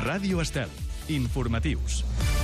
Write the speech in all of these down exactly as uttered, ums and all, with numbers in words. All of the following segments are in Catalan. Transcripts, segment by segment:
Ràdio Estel. Informatius.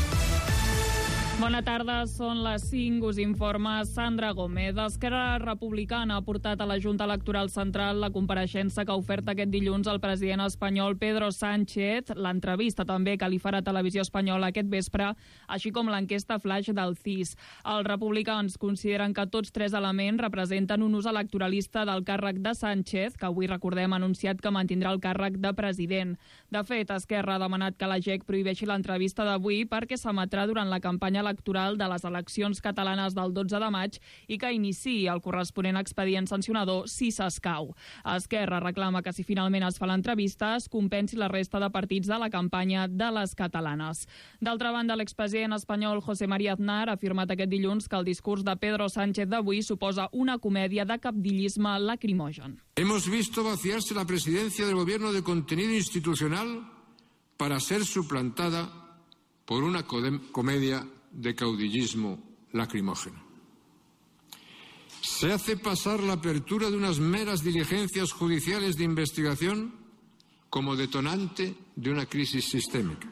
Bona tarda, són les cinc, us informa Sandra Gómez. Esquerra Republicana ha portat a la Junta Electoral Central la compareixença que ha ofert aquest dilluns el president espanyol Pedro Sánchez, l'entrevista també que li farà Televisió Espanyola aquest vespre, així com l'enquesta flash del C I S. Els republicans consideren que tots tres elements representen un ús electoralista del càrrec de Sánchez, que avui, recordem, ha anunciat que mantindrà el càrrec de president. De fet, Esquerra ha demanat que la G E C prohibeixi l'entrevista d'avui perquè s'emetrà durant la campanya electoral de les eleccions catalanes del dotze de maig i que iniciï el corresponent expedient sancionador si s'escau. Esquerra reclama que si finalment es fa l'entrevista es compensi la resta de partits de la campanya de les catalanes. D'altra banda, l'expresident espanyol José María Aznar ha afirmat aquest dilluns que el discurs de Pedro Sánchez d'avui suposa una comèdia de cabdillisme lacrimogen. Hemos visto vaciarse la presidencia del gobierno de contenido institucional para ser suplantada por una comedia de caudillismo lacrimógeno. Se hace pasar la apertura de unas meras diligencias judiciales de investigación como detonante de una crisis sistémica.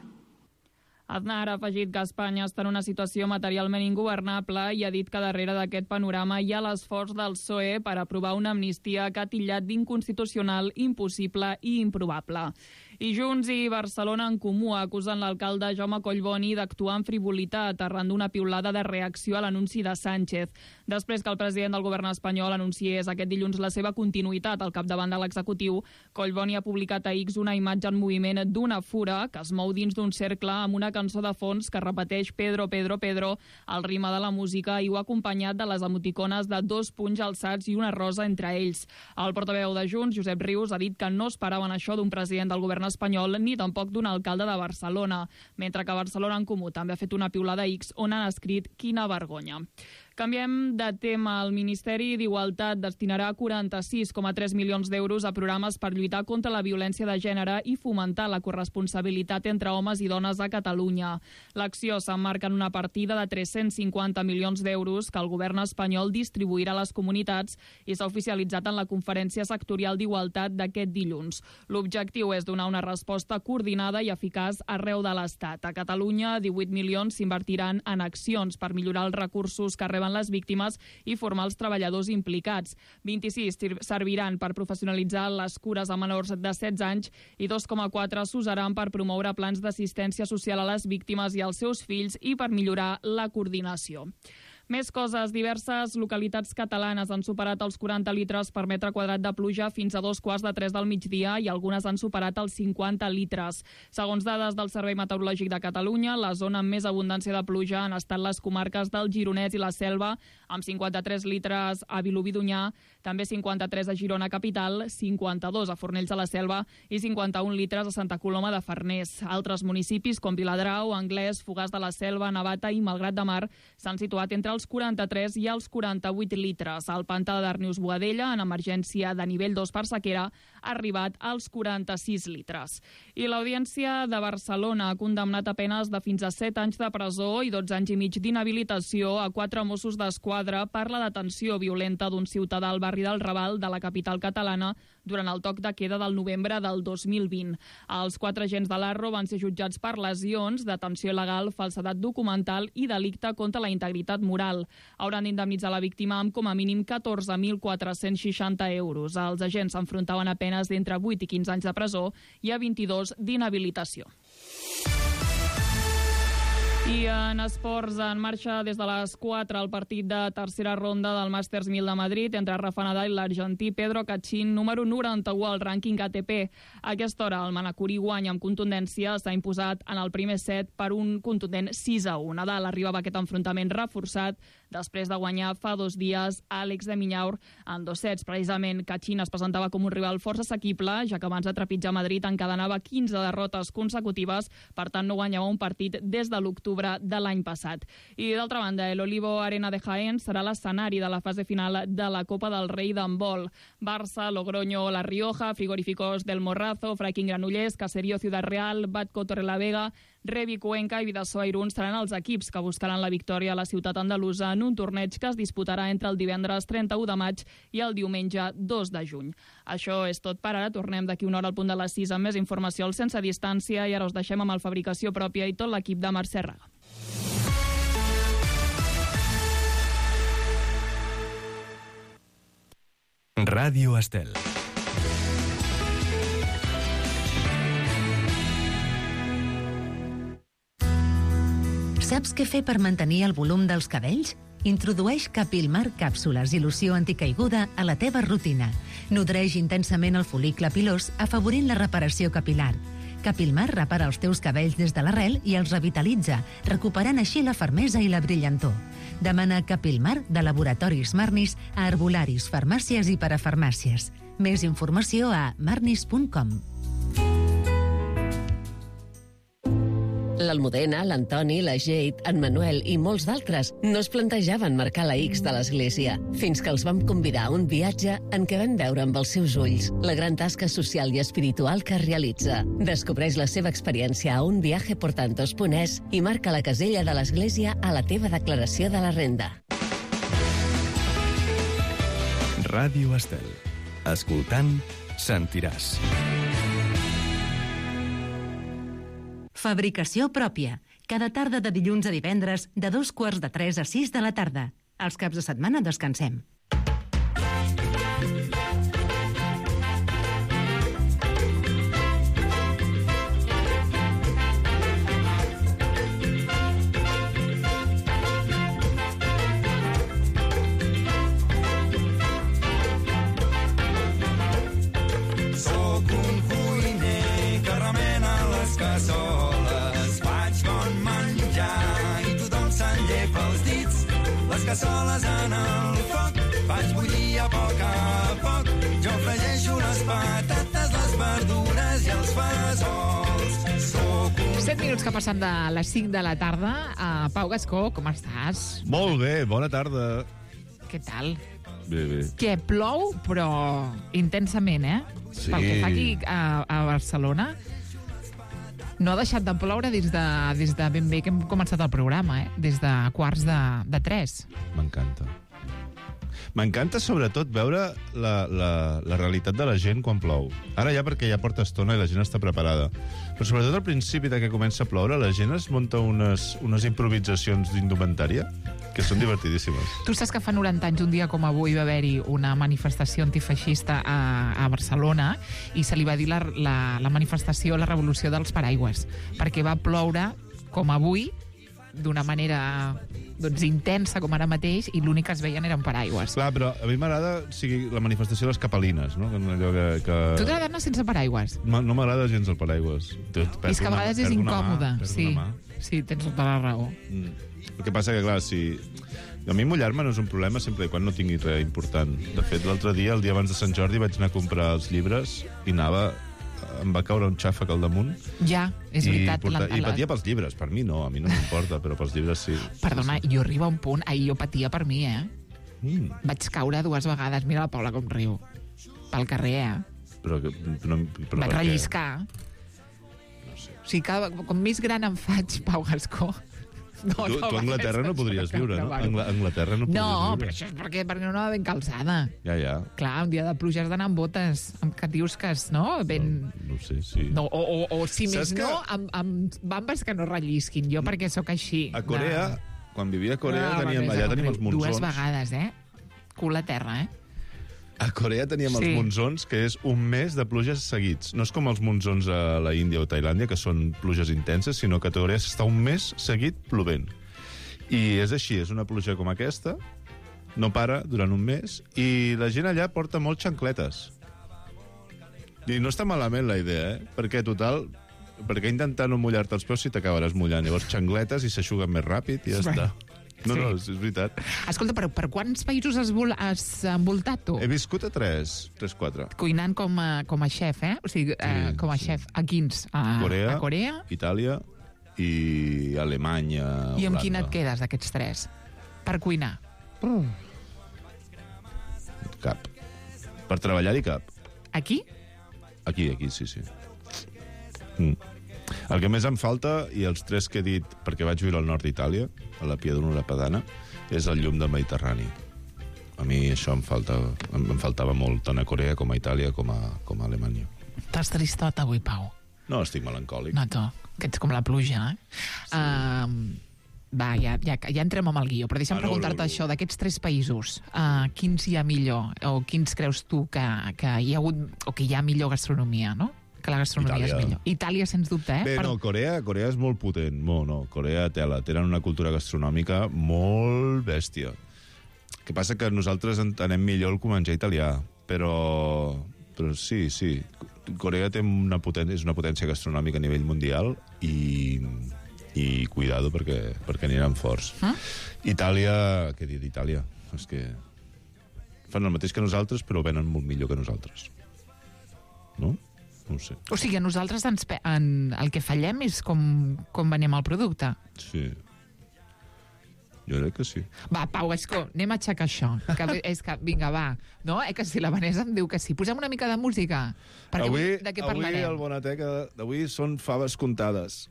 Aznar ha afegit que Espanya està en una situació materialment ingovernable i ha dit que darrere d'aquest panorama hi ha l'esforç del P S O E per aprovar una amnistia que ha titllat d'inconstitucional, impossible i improbable. I Junts i Barcelona en Comú acusen l'alcalde Jaume Collboni d'actuar amb frivolitat arran d'una piulada de reacció a l'anunci de Sánchez. Després que el president del govern espanyol anunciés aquest dilluns la seva continuïtat al capdavant de l'executiu, Collboni ha publicat a X una imatge en moviment d'una fura que es mou dins d'un cercle amb una cançó de fons que repeteix Pedro, Pedro, Pedro al ritme de la música i ho ha acompanyat de les emoticones de dos punys alçats i una rosa entre ells. El portaveu de Junts, Josep Rius, ha dit que no esperaven això d'un president del govern espanyol ni tampoc d'un alcalde de Barcelona, mentre que Barcelona en Comú també ha fet una piulada X on han escrit quina vergonya. Canviem de tema. El Ministeri d'Igualtat destinarà quaranta-sis coma tres milions d'euros a programes per lluitar contra la violència de gènere i fomentar la corresponsabilitat entre homes i dones a Catalunya. L'acció s'emmarca en una partida de tres-cents cinquanta milions d'euros que el govern espanyol distribuirà a les comunitats i s'ha oficialitzat en la conferència sectorial d'Igualtat d'aquest dilluns. L'objectiu és donar una resposta coordinada i eficaç arreu de l'Estat. A Catalunya, divuit milions s'invertiran en accions per millorar els recursos que reben les víctimes i formar els treballadors implicats. vint-i-sis serviran per professionalitzar les cures a menors de setze anys i dos coma quatre s'usaran per promoure plans d'assistència social a les víctimes i als seus fills i per millorar la coordinació. Més coses. Diverses localitats catalanes han superat els quaranta litres per metre quadrat de pluja fins a dos quarts de tres del migdia i algunes han superat els cinquanta litres. Segons dades del Servei Meteorològic de Catalunya, la zona amb més abundància de pluja han estat les comarques del Gironès i la Selva, amb cinquanta-tres litres a Vilobí d'Onyar, també cinquanta-tres a Girona capital, cinquanta-dos a Fornells de la Selva i cinquanta-un litres a Santa Coloma de Farners. Altres municipis com Viladrau, Anglès, Fogars de la Selva, Navata i Malgrat de Mar s'han situat entre els quaranta-tres i els quaranta-vuit litres. El pantà de Darnius-Boadella, en emergència de nivell dos per sequera, ha arribat als quaranta-sis litres. I l'Audiència de Barcelona ha condemnat a penes de fins a set anys de presó i dotze anys i mig d'inhabilitació a quatre Mossos d'Esquadra per la detenció violenta d'un ciutadà al barri del Raval de la capital catalana durant el toc de queda del novembre del dos mil vint. Els quatre agents de l'Arro van ser jutjats per lesions, detenció il·legal, falsedat documental i delicte contra la integritat moral. Hauran d'indemnitzar la víctima amb com a mínim catorze mil quatre-cents seixanta euros. Els agents s'enfrontaven a penes d'entre vuit i quinze anys de presó i a vint-i-dos d'inhabilitació. I en esports, en marxa des de les quatre el partit de tercera ronda del Masters mil de Madrid entre Rafa Nadal i l'argentí Pedro Cachin, número noranta-u al rànquing A T P. A aquesta hora el manacorí guanya amb contundència, s'ha imposat en el primer set per un contundent sis a u. Nadal arribava a aquest enfrontament reforçat després de guanyar fa dos dies Àlex de Minaur en dos sets. Precisament Cachin es presentava com un rival força assequible, ja que abans de trepitjar Madrid encadenava quinze derrotes consecutives, per tant no guanyava un partit des de l'octubre de l'any passat. I d'altra banda, el Olivo Arena de Jaén serà l'escenari de la fase final de la Copa del Rei d'handbol. Barça, Logroño, La Rioja, Frigoríficos del Morrazo, Fraiquín Granollers, Caserío Ciudad Real, Batco Torrelavega, Revi Cuenca i Bidasoa Irún seran els equips que buscaran la victòria a la ciutat andalusa en un torneig que es disputarà entre el divendres trenta-u de maig i el diumenge dos de juny. Això és tot per ara. Tornem d'aquí una hora al punt de les sis amb més informació al Sense Distància i ara us deixem amb el Fabricació Pròpia i tot l'equip de Mercè Raga. Ràdio Estel. Saps què fer per mantenir el volum dels cabells? Introdueix Capilmar càpsules i loció anticaiguda a la teva rutina. Nodreix intensament el fol·licle pilós, afavorint la reparació capilar. Capilmar repara els teus cabells des de l'arrel i els revitalitza, recuperant així la fermesa i la brillantor. Demana Capilmar de Laboratoris Marnis a herbolaris, farmàcies i parafarmàcies. Més informació a marnis punt com. L'Almudena, l'Antoni, la Jade, en Manuel i molts d'altres no es plantejaven marcar la X de l'església, fins que els vam convidar a un viatge en què van veure amb els seus ulls la gran tasca social i espiritual que realitza. Descobreix la seva experiència a unviajeportantos punt es i marca la casella de l'església a la teva declaració de la renda. Ràdio Estel. Escoltant, sentiràs. Fabricació Pròpia. Cada tarda de dilluns a divendres, de dos quarts de tres a sis de la tarda. Els caps de setmana descansem. Soc un cuiner que remena les cassoles, faig bon menjar i tothom se'n llepa els dits. Les cassoles en el foc, faig bullir a poc a poc. Jo fregeixo les patates, les verdures i els fesols. Soc un... set minuts que passen de les cinc de la tarda. Uh, Pau Gascó, com estàs? Molt bé, bona tarda. Què tal? Bé, bé. Que plou, però intensament, eh? Sí. Pel que fa aquí a, a Barcelona, no ha deixat de ploure des de, des de ben bé que hem començat el programa, eh? Des de quarts de, de tres. M'encanta. M'encanta sobretot veure la, la, la realitat de la gent quan plou. Ara ja perquè ja porta estona i la gent està preparada. Però sobretot al principi de que comença a ploure, la gent es munta unes, unes improvisacions d'indumentària que són divertidíssimes. Tu saps que fa noranta anys, un dia com avui, va haver-hi una manifestació antifeixista a, a Barcelona i se li va dir la, la, la manifestació la revolució dels paraigües, perquè va ploure com avui, d'una manera doncs, intensa com ara mateix, i l'únic que es veien eren paraigües. Clar, però a mi m'agrada o sigui, la manifestació de les capelines, no? Allò que, que... Tu t'agrada anar sense paraigües? Ma, no m'agrada gens el paraigües. És que a vegades és incòmode. Mà, sí, sí, tens tota la raó. Mm. El que passa que, clar, si... A mi mullar-me no és un problema sempre i quan no tingui res important. De fet, l'altre dia, el dia abans de Sant Jordi, vaig anar a comprar els llibres i anava... em va caure un xàfec al damunt. Ja, és veritat. I, porta... la, la... I patia pels llibres. Per mi no, a mi no m'importa, però pels llibres sí. Perdona, sí, sí. jo arriba a un punt... Ahir jo patia per mi, eh? Mm. Vaig caure dues vegades. Mira la Paula com riu. Pel carrer, eh? Però, però, però vaig relliscar. No sé. O sigui, cada, com més gran em faig, Pau Gascó... No, tu, no, tu a Anglaterra no podries viure, no? A Anglaterra no podries no, viure. però això és perquè, perquè no anava ben calçada. Ja, ja. Clar, un dia de pluja has d'anar amb botes, amb catiusques, no? Ben... No, no sé, sí. No, o, o, o si Saps més que... no, amb, amb bambes que no rellisquin. Jo perquè sóc així. A Corea, de... quan vivia a Corea, no, teníem, allà tenim els monzons. Dues vegades, eh? Cul a terra, eh? A Corea teníem sí. els monzons, que és un mes de pluges seguits. No és com els monzons a la Índia o Tailàndia, que són pluges intenses, sinó que a Corea s'està un mes seguit plovent. I és així, és una pluja com aquesta, no para durant un mes, i la gent allà porta molt xancletes. I no està malament la idea, eh? Perquè, total, perquè intentar no mullar-te els peus si t'acabaràs mullant. Llavors, xancletes i s'aixuguen més ràpid i ja està. No, sí. no, és, és veritat. Escolta, però per quants països has, vol, has envoltat, tu? He viscut a tres, tres, quatre. Cuinant com a, com a xef, eh? O sigui, sí, eh, com a sí. xef. A quins? A Corea, a Corea, Itàlia i Alemanya, I amb Holanda. quin et quedes, d'aquests tres? Per cuinar? Mm. Cap. Per treballar-hi cap. Aquí? Aquí, aquí, sí, sí. Mm. El que més em falta, i els tres que he dit, perquè vaig viure al nord d'Itàlia, a la Piedruna Padana, és el llum del Mediterrani. A mi això em, falta, em, em faltava molt, tant a Corea com a Itàlia com a, com a Alemanya. Estàs tristot avui, Pau? No, estic melancòlic. No, tu, que ets com la pluja, eh? Sí. Uh, va, ja, ja, ja entrem amb el guió, però deixa'm ah, no, preguntar-te no, no. això, d'aquests tres països, uh, quins hi ha millor, o quins creus tu que, que hi ha hagut, o que hi ha millor gastronomia, no? Que la gastronomia Itàlia. És millor. Itàlia, sens dubte, eh? Bé, Però... no, Corea, Corea és molt potent, molt, no. Corea, tela, tenen una cultura gastronòmica molt bèstia. El que passa que nosaltres entenem millor el menjar italià, però, però sí, sí. Corea té una potència, és una potència gastronòmica a nivell mundial i, i cuidado perquè, perquè aniran forts. Mm? Itàlia, què dir d'Itàlia? És que fan el mateix que nosaltres, però venen molt millor que nosaltres. No? No ho sé. O sigui, a nosaltres ens, en, el que fallem és com, com venem el producte. Sí. Jo crec que sí. Va, Pau Gascó, anem a aixecar això. Que és que, vinga, va. No? Eh, que si la Vanessa em diu que sí. Posem una mica de música. Perquè avui, avui de què parlarem? Avui el Bonateca d'avui són faves comptades.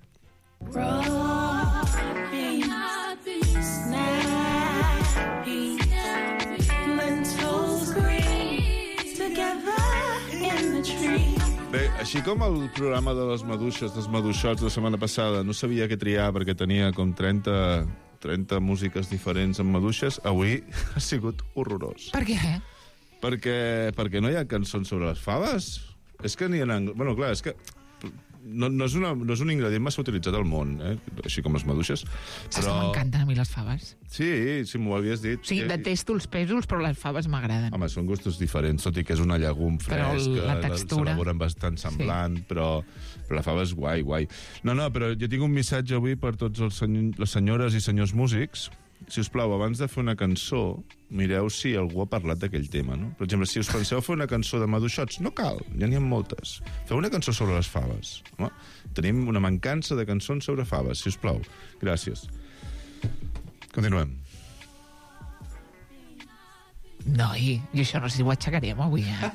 Bé, així com el programa de les maduixes, dels maduixots de la setmana passada, no sabia què triar perquè tenia com trenta, trenta músiques diferents amb maduixes, avui ha sigut horrorós. Per què? Perquè, perquè no hi ha cançons sobre les faves. És que n'hi ha... Bueno, clar, és que... No, no, és una, no és un ingredient massa utilitzat al món, eh? Així com les maduixes. Saps però... que m'encanten a mi les faves? Sí, sí, m'ho havies dit. Sí, detesto els pèsols, però les faves m'agraden. Home, són gustos diferents, tot i que és una llegum fresc, la textura... s'elaboren bastant semblant, sí. però, però la fava és guai, guai. No, no, però jo tinc un missatge avui per tots els senyor, les senyores i senyors músics. Si us plau, abans de fer una cançó, mireu si algú ha parlat d'aquell tema, no? Per exemple, si us penseu fer una cançó de maduixots, no cal, ja n'hi ha moltes. Feu una cançó sobre les faves. Home, tenim una mancança de cançons sobre faves, si us plau. Gràcies. Continuem. Noi, i això no sé si ho aixecarem avui, eh?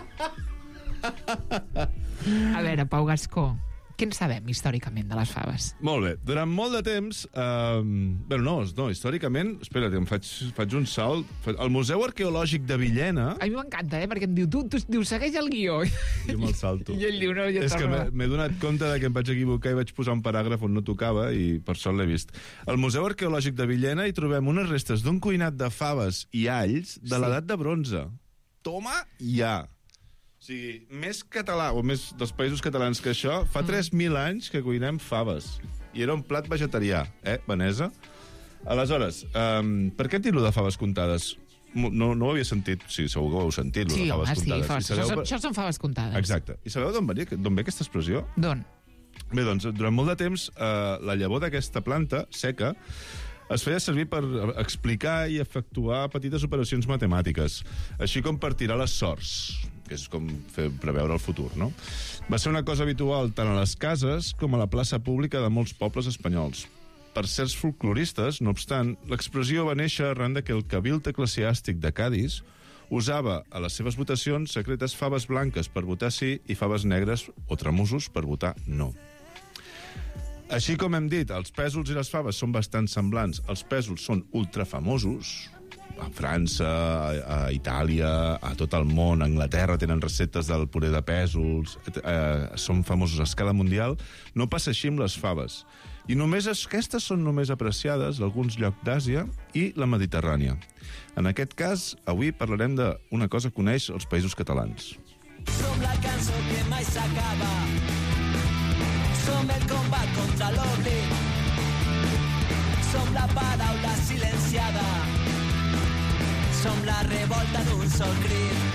A veure, Pau Gascó, què en sabem històricament de les faves? Molt bé. Durant molt de temps... Eh, bé, no, no, històricament... Espera't, em faig, faig un salt. El Museu Arqueològic de Villena... A mi m'encanta, eh? Perquè em diu, tu, tu diu, segueix el guió. Jo me'l salto. I ell diu, no, jo És que m'he donat compte de que em vaig equivocar i vaig posar un paràgraf on no tocava i per sort l'he vist. Al Museu Arqueològic de Villena hi trobem unes restes d'un cuinat de faves i alls de sí. l'edat de bronze. Toma ja! O sigui, més català, o més dels països catalans que això, fa tres mil anys que cuinem faves. I era un plat vegetarià, eh, Vanessa? Aleshores, um, per què et dic lo de faves comptades? No, no ho havia sentit, sí, segur que ho heu sentit, lo sí, de faves home, comptades. Sí, faves. Això, sabeu... això són faves comptades. Exacte. I sabeu d'on ve, d'on ve aquesta expressió? D'on? Bé, doncs, durant molt de temps, eh, la llavor d'aquesta planta seca es feia servir per explicar i efectuar petites operacions matemàtiques, així com per tirar les sorts, que és com fer preveure el futur, no? Va ser una cosa habitual tant a les cases com a la plaça pública de molts pobles espanyols. Per certs folcloristes, no obstant, l'expressió va néixer arran de que el cabilt eclesiàstic de Cadis usava a les seves votacions secretes faves blanques per votar sí i faves negres o tramusos per votar no. Així com hem dit, els pèsols i les faves són bastant semblants. Els pèsols són ultrafamosos. A França, a Itàlia, a tot el món, a Anglaterra tenen receptes del puré de pèsols, eh, són famosos a escala mundial. No passa així amb les faves. I només aquestes són només apreciades a alguns llocs d'Àsia i la Mediterrània. En aquest cas, avui parlarem d'una cosa que coneix els països catalans. Som la cançó que mai s'acaba. Som el combat contra l'oblit. Som la paraula silenciada. Som la revolta d'un sol crit.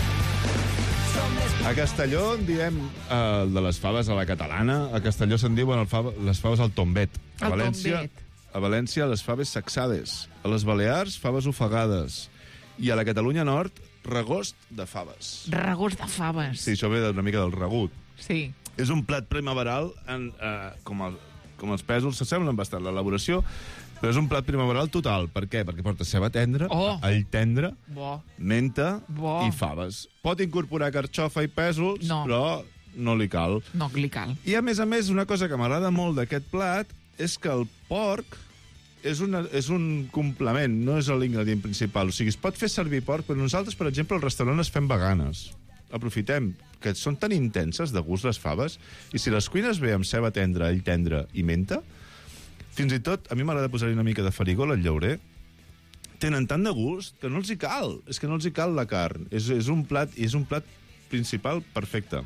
A Castelló en diem eh, de les faves a la catalana. A Castelló se'n diuen el fava, les faves al tombet. A el València, tombet. A València, les faves sacsades. A les Balears, faves ofegades. I a la Catalunya Nord, regost de faves. Regost de faves. Sí, això ve una mica del regut. Sí. És un plat primaveral, en, eh, com, el, com els pèsols, s'assemblen bastant l'elaboració, però és un plat primaveral total. Per què? Perquè porta ceba tendra, oh. all tendre, Bo. menta Bo. i faves. Pot incorporar carxofa i pèsols, no. però no li cal. No li cal. I, a més a més, una cosa que m'agrada molt d'aquest plat és que el porc és, una, és un complement, no és l'ingredient principal. O sigui, es pot fer servir porc, però nosaltres, per exemple, al restaurant les fem veganes. Aprofitem que són tan intenses de gust les faves, i si les cuines bé amb ceba tendra, all tendre i menta, fins i tot, a mi m'agrada posar-hi una mica de farigola al llaurer, tenen tant de gust que no els hi cal. És que no els hi cal la carn. És, és un plat és un plat principal perfecte.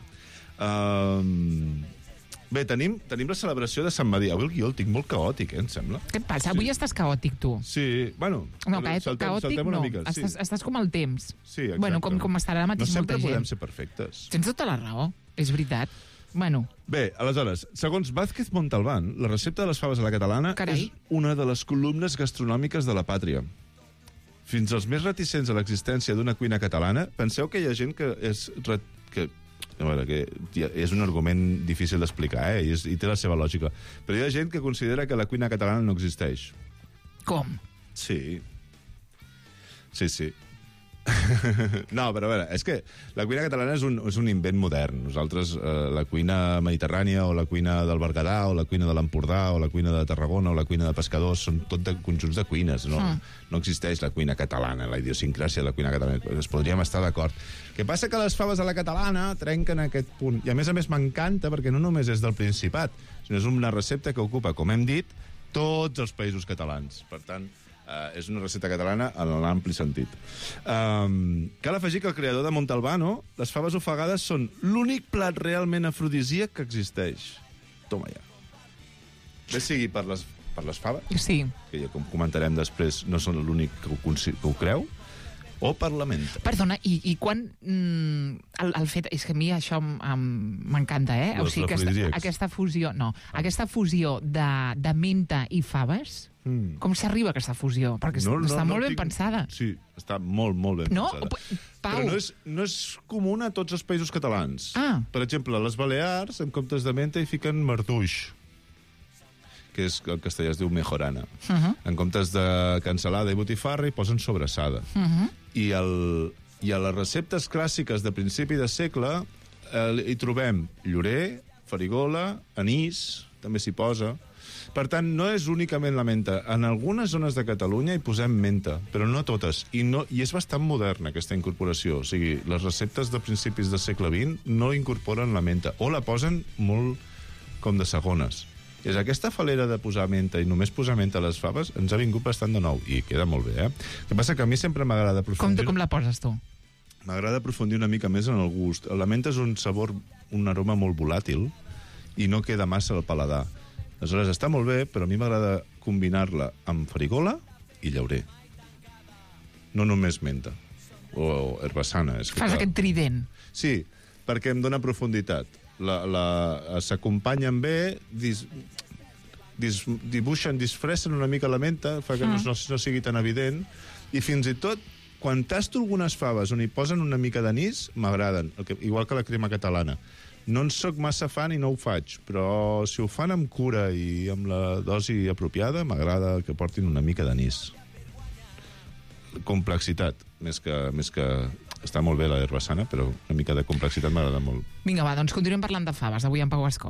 Uh, bé, tenim, tenim la celebració de Sant Madí. Avui el guió el tinc molt caòtic, eh, em sembla. Què et passa? Avui sí. Estàs caòtic, tu. Sí, bueno... No, ca saltem, caòtic saltem una no. mica, sí. Estàs, estàs com el temps. Sí, exacte. Bueno, com, com estarà ara mateix no molta gent. No sempre podem ser perfectes. Tens tota la raó, és veritat. Bueno. Bé, aleshores, segons Vázquez Montalbán, la recepta de les faves a la catalana Carai. és una de les columnes gastronòmiques de la pàtria. Fins als més reticents a l'existència d'una cuina catalana, penseu que hi ha gent que és... que, a veure, que és un argument difícil d'explicar, eh? I, és, i té la seva lògica. Però hi ha gent que considera que la cuina catalana no existeix. Com? Sí. Sí, sí. No, però a veure, és que la cuina catalana és un, és un invent modern. Nosaltres, eh, la cuina mediterrània o la cuina del Berguedà o la cuina de l'Empordà o la cuina de Tarragona o la cuina de pescadors són tot de conjunts de cuines. No, mm. no existeix la cuina catalana, la idiosincràsia de la cuina catalana. Es podríem estar d'acord. El que passa que les faves a la catalana trenquen aquest punt. I a més a més m'encanta perquè no només és del Principat, sinó és una recepta que ocupa, com hem dit, tots els països catalans. Per tant, Uh, és una recepta catalana en l'ampli sentit. Um, cal afegir que el creador de Montalbano, les faves ofegades són l'únic plat realment afrodisíac que existeix. Toma ja. Bé sigui per les, per les faves, sí. que ja com comentarem després no són l'únic que, que ho creu, o per la menta. Perdona, i, i quan... Mm, el, el fet... És que a mi això m'encanta, eh? Los o sigui, aquesta, aquesta fusió... No, ah. aquesta fusió de, de menta i faves... Mm. Com s'arriba a aquesta fusió? Perquè no, no, està no, molt no ben tinc... pensada. Sí, està molt, molt ben no? pensada. Pau. Però no és, no és comuna a tots els països catalans. Ah. Per exemple, a les Balears, en comptes de menta, hi fiquen marduix, que és el castellà es diu mejorana. Uh -huh. En comptes de cansalada i botifarra hi posen sobrassada. Uh -huh. I, el, I a les receptes clàssiques de principi de segle eh, hi trobem llorer, farigola, anís, també s'hi posa. Per tant, no és únicament la menta. En algunes zones de Catalunya hi posem menta, però no totes. I, no, i és bastant moderna, aquesta incorporació. O sigui, les receptes de principis del segle vint no incorporen la menta, o la posen molt com de segones. És aquesta falera de posar menta i només posar menta a les faves ens ha vingut bastant de nou, i queda molt bé, eh? El que passa que a mi sempre m'agrada aprofundir... Com, com la poses, tu? M'agrada aprofundir una mica més en el gust. La menta és un sabor, un aroma molt volàtil, i no queda massa al paladar. Aleshores, està molt bé, però a mi m'agrada combinar-la amb farigola i llaurer. No només menta. O herbassana. És que fas clar. aquest trident. Sí, perquè em dóna profunditat. La, la, s'acompanyen bé, dis, dis, dibuixen, disfressen una mica la menta, fa que mm. no, no sigui tan evident, i fins i tot, quan tasto algunes faves on hi posen una mica d'anís, m'agraden, igual que la crema catalana. No en soc massa fan i no ho faig, però si ho fan amb cura i amb la dosi apropiada, m'agrada que portin una mica d'anís. Complexitat, més que, més que... Està molt bé la herbassana, però una mica de complexitat m'agrada molt. Vinga, va, doncs continuem parlant de faves, avui amb Pau Gascó.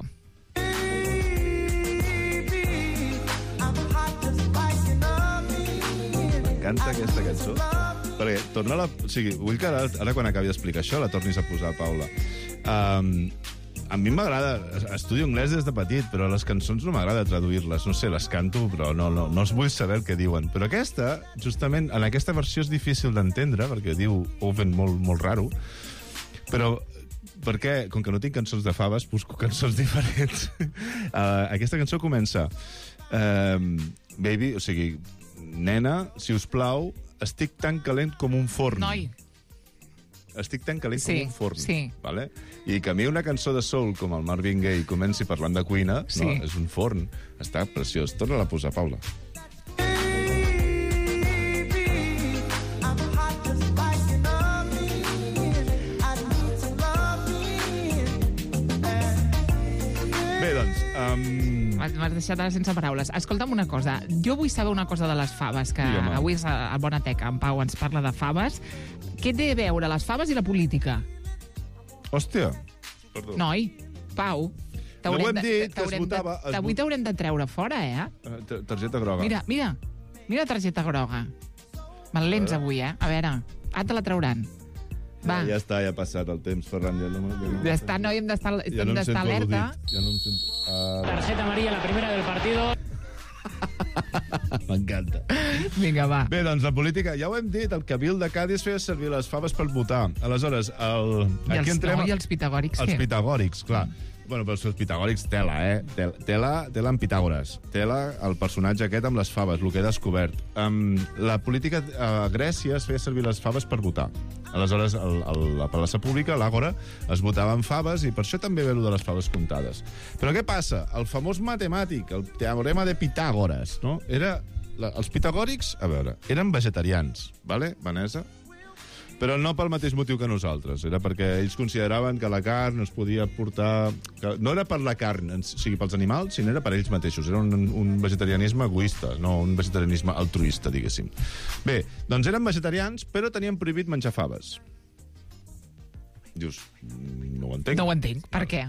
M'encanta aquesta cançó, perquè torna la... O sigui, vull que ara, ara quan acabi d'explicar això la tornis a posar, Paula. Um, a mi m'agrada... Estudio anglès des de petit, però les cançons no m'agrada traduir-les. No sé, les canto, però no, no, no vull saber el que diuen. Però aquesta, justament, en aquesta versió és difícil d'entendre, perquè diu oven molt, molt raro, però perquè, com que no tinc cançons de faves, busco cançons diferents. uh, aquesta cançó comença... Uh, baby, o sigui, nena, si us plau, estic tan calent com un forn. Noi. Estic tan calent sí, com un forn. Sí. Vale? I que a mi una cançó de soul com el Marvin Gaye comenci parlant de cuina, sí. No, és un forn. Està preciós. Torna-la a posar, Paula. Bé, doncs... Um... M'has deixat ara sense paraules. Escolta'm una cosa. Jo vull saber una cosa de les faves, que Digue'm. Avui és a Bona Teca. En Pau ens parla de faves. Què té a veure les faves i la política? Hòstia, perdó. Noi, Pau, No ho hem de- dit, que es t'haurem de- votava... es Avui vot- t'haurem de treure fora, eh? Eh, ta- Targeta groga. Mira, mira, mira targeta groga. Me'n lents avui, eh? A veure, ara te la trauran. Va, Ja, ja està, ja ha passat el temps, Ferran. Ja, no, ja, no, ja està, noi, hem d'estar ja hem no em d'estar sento alerta. al·ludit. Ja no em sento... Uh... Tarjeta amarilla, la primera del partido. M'encanta. Vinga, va. Bé, doncs la política, ja ho hem dit, el Cabil de Cádiz feia servir les faves per votar. Aleshores, el... I aquí els, entrem... no, i els pitagòrics, Els què? pitagòrics, clar. Bueno, però els pitagòrics, tela, eh? Tela, tela, tela amb Pitàgores. Tela el personatge aquest amb les faves, el que he descobert. Um, la política a Grècia es feia servir les faves per votar. Aleshores, el, el, la plaça pública, l'Àgora, es votava amb faves i per això també ve allò de les faves comptades. Però què passa? El famós matemàtic, el teorema de Pitàgores, no? Era... La, els pitagòrics, a veure, eren vegetarians, vale, Vanessa? Però no pel mateix motiu que nosaltres. Era perquè ells consideraven que la carn es podia portar... Que no era per la carn, o sigui, pels animals, sinó era per ells mateixos. Era un, un vegetarianisme egoista, no un vegetarianisme altruista, diguéssim. Bé, doncs eren vegetarians, però tenien prohibit menjar faves. Dius, no ho entenc. No ho entenc. Per què?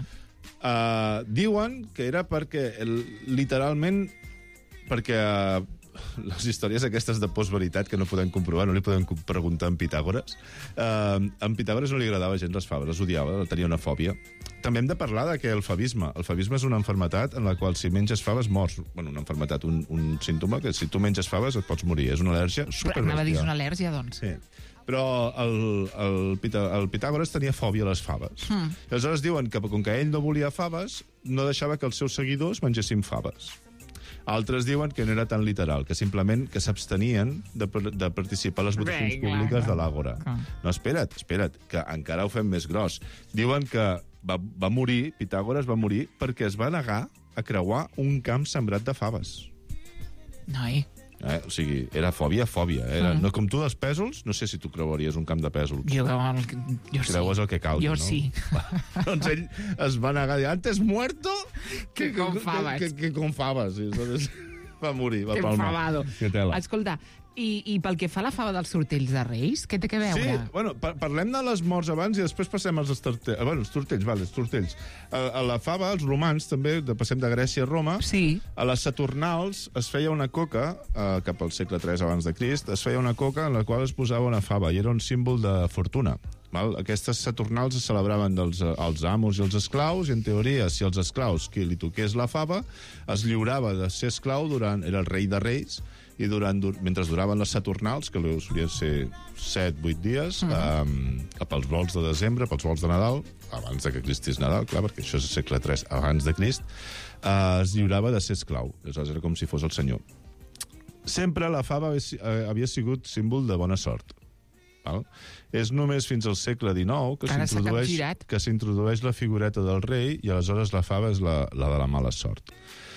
Uh, diuen que era perquè, el, literalment, perquè... Uh, les històries aquestes de postveritat que no podem comprovar, no li podem preguntar en Pitàgores. Uh, en Pitàgores no li agradava gens les faves, les odiava, tenia una fòbia. També hem de parlar de que el favisme. El favisme és una enfermetat en la qual si menges faves mors. Bueno, una enfermetat, un, un símptoma que si tu menges faves et pots morir. És una al·lèrgia superbèstia. Anava a dir, és una al·lèrgia, doncs. Sí. Però el, el, Pita, el Pitàgores tenia fòbia a les faves. Mm. Aleshores diuen que com que ell no volia faves, no deixava que els seus seguidors mengessin faves. Altres diuen que no era tan literal, que simplement que s'abstenien de, de participar a les votacions Bé, públiques clar. de l'Àgora. Ah. No, espera't, espera't, que encara ho fem més gros. Diuen que va, va morir, Pitàgores va morir, perquè es va negar a creuar un camp sembrat de faves. Noi. Eh? O sigui, era fòbia, fòbia. Era, Mm. no, com tu dels pèsols, no sé si tu creuaries un camp de pèsols. Jo, el, jo sí. Creues el que calgui, Jo no? sí. Doncs ell es va negar a dir, antes muerto Que con faves. Que, que, que con faves. I entonces va morir, va Que palmar. enfadado. Que tela. Escolta, i, i pel que fa a la fava dels tortells de Reis, què té que veure? Sí, bueno, par parlem de les morts abans i després passem als tortells. Bueno, els tortells, vale, els tortells. A, a la fava, els romans, també, de, passem de Grècia a Roma, sí. A les Saturnals es feia una coca, eh, cap al segle tres abans de Crist, es feia una coca en la qual es posava una fava i era un símbol de fortuna. Val? Aquestes Saturnals es celebraven dels els amos i els esclaus, i en teoria, si els esclaus qui li toqués la fava, es lliurava de ser esclau durant... Era el rei de reis, i durant, mentre duraven les Saturnals, que solien ser set vuit dies, uh-huh. um, pels vols de desembre, pels vols de Nadal, abans de que existís Nadal, clar, perquè això és el segle tres abans de Crist, uh, es lliurava de ser esclau. Aleshores era com si fos el senyor. Sempre la fava havia sigut símbol de bona sort. Val? És només fins al segle dinou que s'introdueix que s'introdueix la figureta del rei i aleshores la fava és la, la de la mala sort.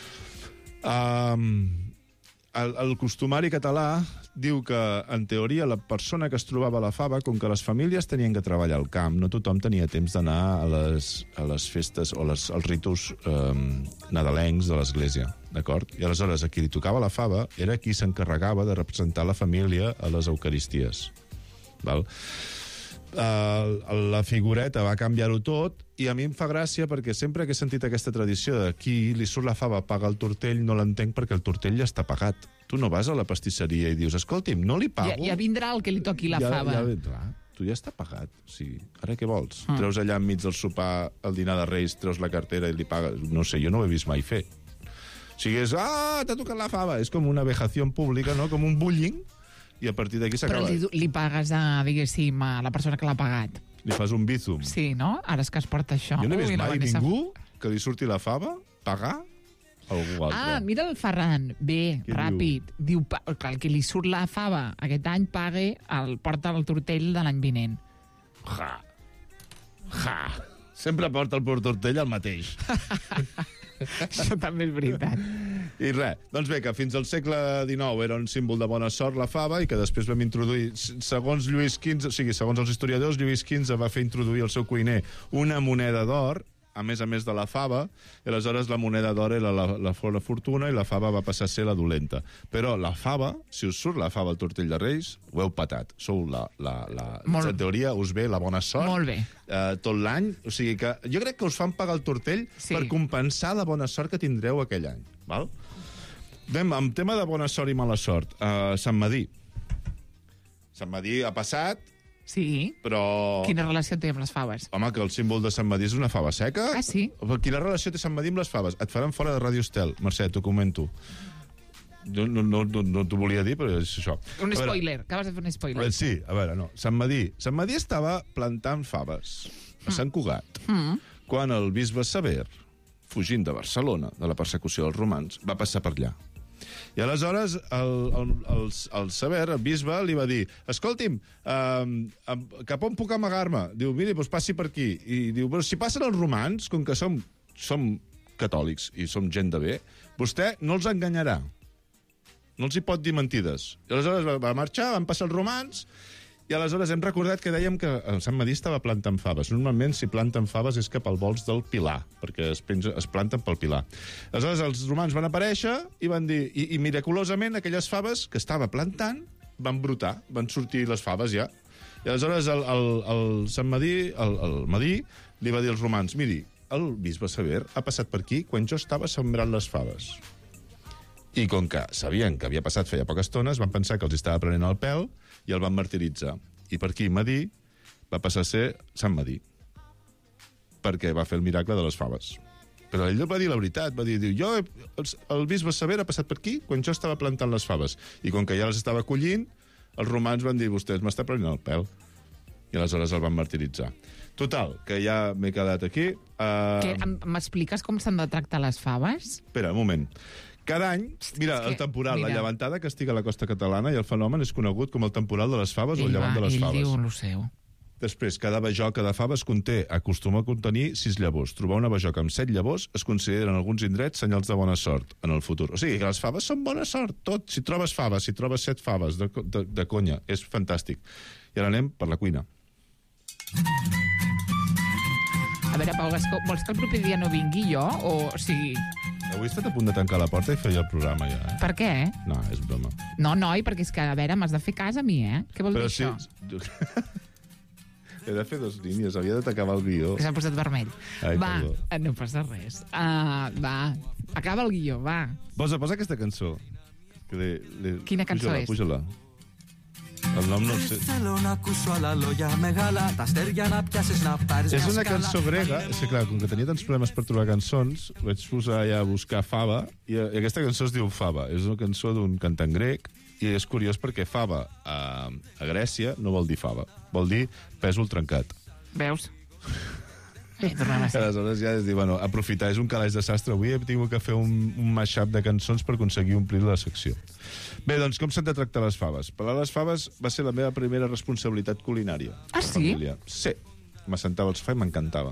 Um, el, el costumari català diu que, en teoria, la persona que es trobava a la fava, com que les famílies tenien que treballar al camp, no tothom tenia temps d'anar a, les, a les festes o les, als ritus um, nadalencs de l'església, d'acord? I aleshores, a qui li tocava la fava era qui s'encarregava de representar la família a les eucaristies. Val? Uh, la figureta va canviar-ho tot i a mi em fa gràcia perquè sempre que he sentit aquesta tradició de qui li surt la fava paga el tortell, no l'entenc perquè el tortell ja està pagat. Tu no vas a la pastisseria i dius, escolti'm, no li pago... Ja, ja vindrà el que li toqui la ja, fava. Ja vindrà. Tu ja està pagat. Sí. Ara què vols? Ah. Treus allà enmig del sopar, el dinar de Reis, treus la cartera i li pagues... No sé, jo no ho he vist mai fer. O sigui, és... Ah, t'ha tocat la fava! És com una vejació pública, no? Com un bullying. I a partir d'aquí s'acaba... Però li, li pagues, a, diguéssim, a la persona que l'ha pagat. Li fas un bizum. Sí, no? Ara és que es porta això. Jo no he vist Ui, mai Vanessa... ningú que li surti la fava pagar algú altre. Ah, mira el Ferran. Bé, Què ràpid. Diu, pa, que el que li surt la fava aquest any pague, el, porta el tortell de l'any vinent. Ja. Ja. Sempre porta el portortell el mateix. Això també és veritat. I res, doncs bé, que fins al segle dinou era un símbol de bona sort la fava i que després vam introduir, segons Lluís quinze, o sigui, segons els historiadors, Lluís quinze va fer introduir al seu cuiner una moneda d'or a més a més de la fava, i aleshores la moneda d'or era la, la, la fortuna i la fava va passar a ser la dolenta. Però la fava, si us surt la fava al tortell de Reis, ho heu patat. Sou la... la, la Molt... En teoria us ve la bona sort. Molt bé. Eh, tot l'any. O sigui que jo crec que us fan pagar el tortell sí. per compensar la bona sort que tindreu aquell any. Val? Anem, amb tema de bona sort i mala sort. Uh, Sant Madí. Sant Madí ha passat... Sí. Però... Quina relació té amb les faves? Home, que el símbol de Sant Madí és una fava seca. Ah, sí? Quina relació té Sant Madí amb les faves? Et faran fora de Ràdio Estel. Mercè, t'ho comento. No, no, no, no, no t'ho volia dir, però és això. Un spoiler. Acabes de fer un spoiler. Sí, a veure, no. Sant Madí. Sant Madí estava plantant faves a Sant Cugat mm. quan el bisbe Sever, fugint de Barcelona, de la persecució dels romans, va passar per allà. I aleshores el, el, el, el Sever, el bisbe, li va dir escolti'm, eh, cap on puc amagar-me? Diu, miri, doncs passi per aquí. I diu, però si passen els romans, com que som, som catòlics i som gent de bé, vostè no els enganyarà. No els hi pot dir mentides. I aleshores va, va marxar, van passar els romans, i aleshores hem recordat que dèiem que Sant Madí estava plantant faves. Normalment, si planten faves és cap al vols del Pilar, perquè es, penja, es planten pel Pilar. Aleshores, els romans van aparèixer i van dir... I, i miraculosament, aquelles faves que estava plantant van brotar, van sortir les faves ja. I aleshores el, el, el Sant Madí, el, el Madí, li va dir als romans, miri, el bisbe Sever ha passat per aquí quan jo estava sembrant les faves. I com que sabien que havia passat feia poques estones, van pensar que els estava prenent el pèl i el van martiritzar. I per aquí, Madí, va passar a ser Sant Madí, perquè va fer el miracle de les faves. Però ell va dir la veritat, va dir, diu, jo, el, el bisbe Sever ha passat per aquí quan jo estava plantant les faves. I com que ja les estava collint, els romans van dir, vostès m'està prenent el pèl. I aleshores el van martiritzar. Total, que ja m'he quedat aquí. Uh... M'expliques com s'han de tractar les faves? Espera, un moment. Cada any, mira, que, el temporal, mira. la llevantada que estigui a la costa catalana i el fenomen és conegut com el temporal de les faves ell o el llevant va, de les ell faves. Ell diu lo seu. Després, cada bajoca de faves conté, acostuma a contenir sis llavors. Trobar una bajoca amb set llavors es considera en alguns indrets senyals de bona sort en el futur. O sigui, que les faves són bona sort, tot. Si trobes faves, si trobes set faves de, de, de conya, és fantàstic. I ara anem per la cuina. A veure, Pau Gascó, vols que el proper dia no vingui jo? O, o sigui... Avui he estat a punt de tancar la porta i fer el programa ja, eh? Per què? No, és broma. No, noi, perquè és que, a veure, m'has de fer cas a mi, eh? Què vol Però dir sí, això? He de fer dos línies, havia d'acabar el guió. S'ha posat vermell. Ai, va, perdó. no passa res. Uh, va, acaba el guió, va. Posa, posa aquesta cançó. Que li, li... Quina cançó puja-la, és? Puja-la. El nom no sé. És una cançó grega. És que, clar, com que tenia tants problemes per trobar cançons, vaig posar ja a buscar fava, i, i aquesta cançó es diu Fava. És una cançó d'un cantant grec, i és curiós perquè fava a, a Grècia no vol dir fava, vol dir pèsol trencat. Veus? Eh, aleshores ja es diu, bueno, aprofitar, és un calaix de sastre. Avui he tingut que fer un, un mashup de cançons per aconseguir omplir la secció. Bé, doncs, com s'han de tractar les faves? Pelar les faves va ser la meva primera responsabilitat culinària. Ah, sí? Família. Sí. M'assentava al sofà i m'encantava.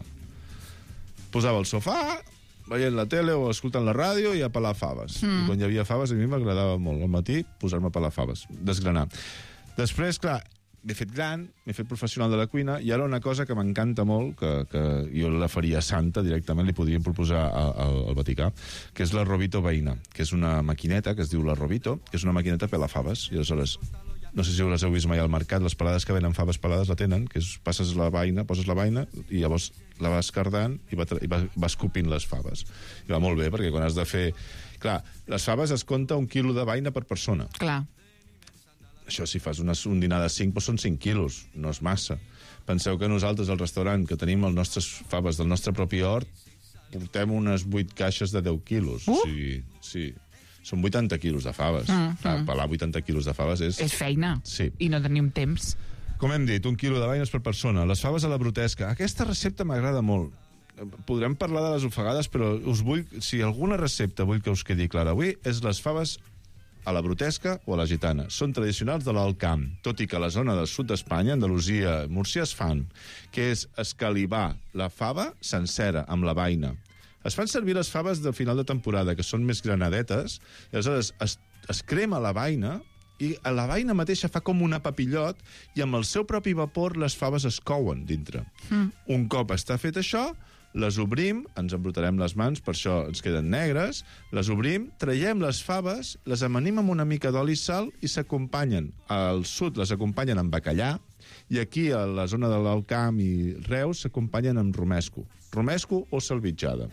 Posava el sofà, veient la tele o escoltant la ràdio i a pelar faves. Mm. I quan hi havia faves, a mi m'agradava molt al matí posar-me a pelar faves, desgranar. Després, clar, m'he fet gran, m'he fet professional de la cuina, i ara una cosa que m'encanta molt, que, que jo la faria santa directament, li podríem proposar al, al Vaticà, que és la Robito veïna, que és una maquineta que es diu la Robito, que és una maquineta pela-faves, i aleshores, no sé si les heu vist mai al mercat, les pelades que venen faves pelades la tenen, que és, passes la vaina, poses la vaina, i llavors la vas cardant i va, i va, va escopint les faves. I va molt bé, perquè quan has de fer... Clar, les faves es compta un quilo de vaina per persona. Clar. Això, si fas una, un dinar de cinc, doncs són cinc quilos, no és massa. Penseu que nosaltres, al restaurant, que tenim les nostres faves del nostre propi hort, portem unes vuit caixes de deu quilos. Uh! O sigui, sí, són vuitanta quilos de faves. Mm, mm. Pelar vuitanta quilos de faves és... És feina. Sí. I no tenim temps. Com hem dit, un quilo de vaines per persona. Les faves a la brutesca. Aquesta recepta m'agrada molt. Podrem parlar de les ofegades, però us vull... Si alguna recepta vull que us quedi clara avui, és les faves a la brutesca o a la gitana. Són tradicionals de l'Alt Camp, tot i que a la zona del sud d'Espanya, Andalusia, Múrcia, es fan, que és escalivar la fava sencera, amb la vaina. Es fan servir les faves de final de temporada, que són més granadetes, i aleshores es, es crema la vaina, i a la vaina mateixa fa com una papillot, i amb el seu propi vapor les faves es couen dintre. Mm. Un cop està fet això, Les obrim, ens embrutarem les mans, per això ens queden negres, les obrim, traiem les faves, les amanim amb una mica d'oli i sal i s'acompanyen. Al sud les acompanyen amb bacallà i aquí, a la zona de l'Alt Camp i Reus, s'acompanyen amb romesco. Romesco o salvitjada.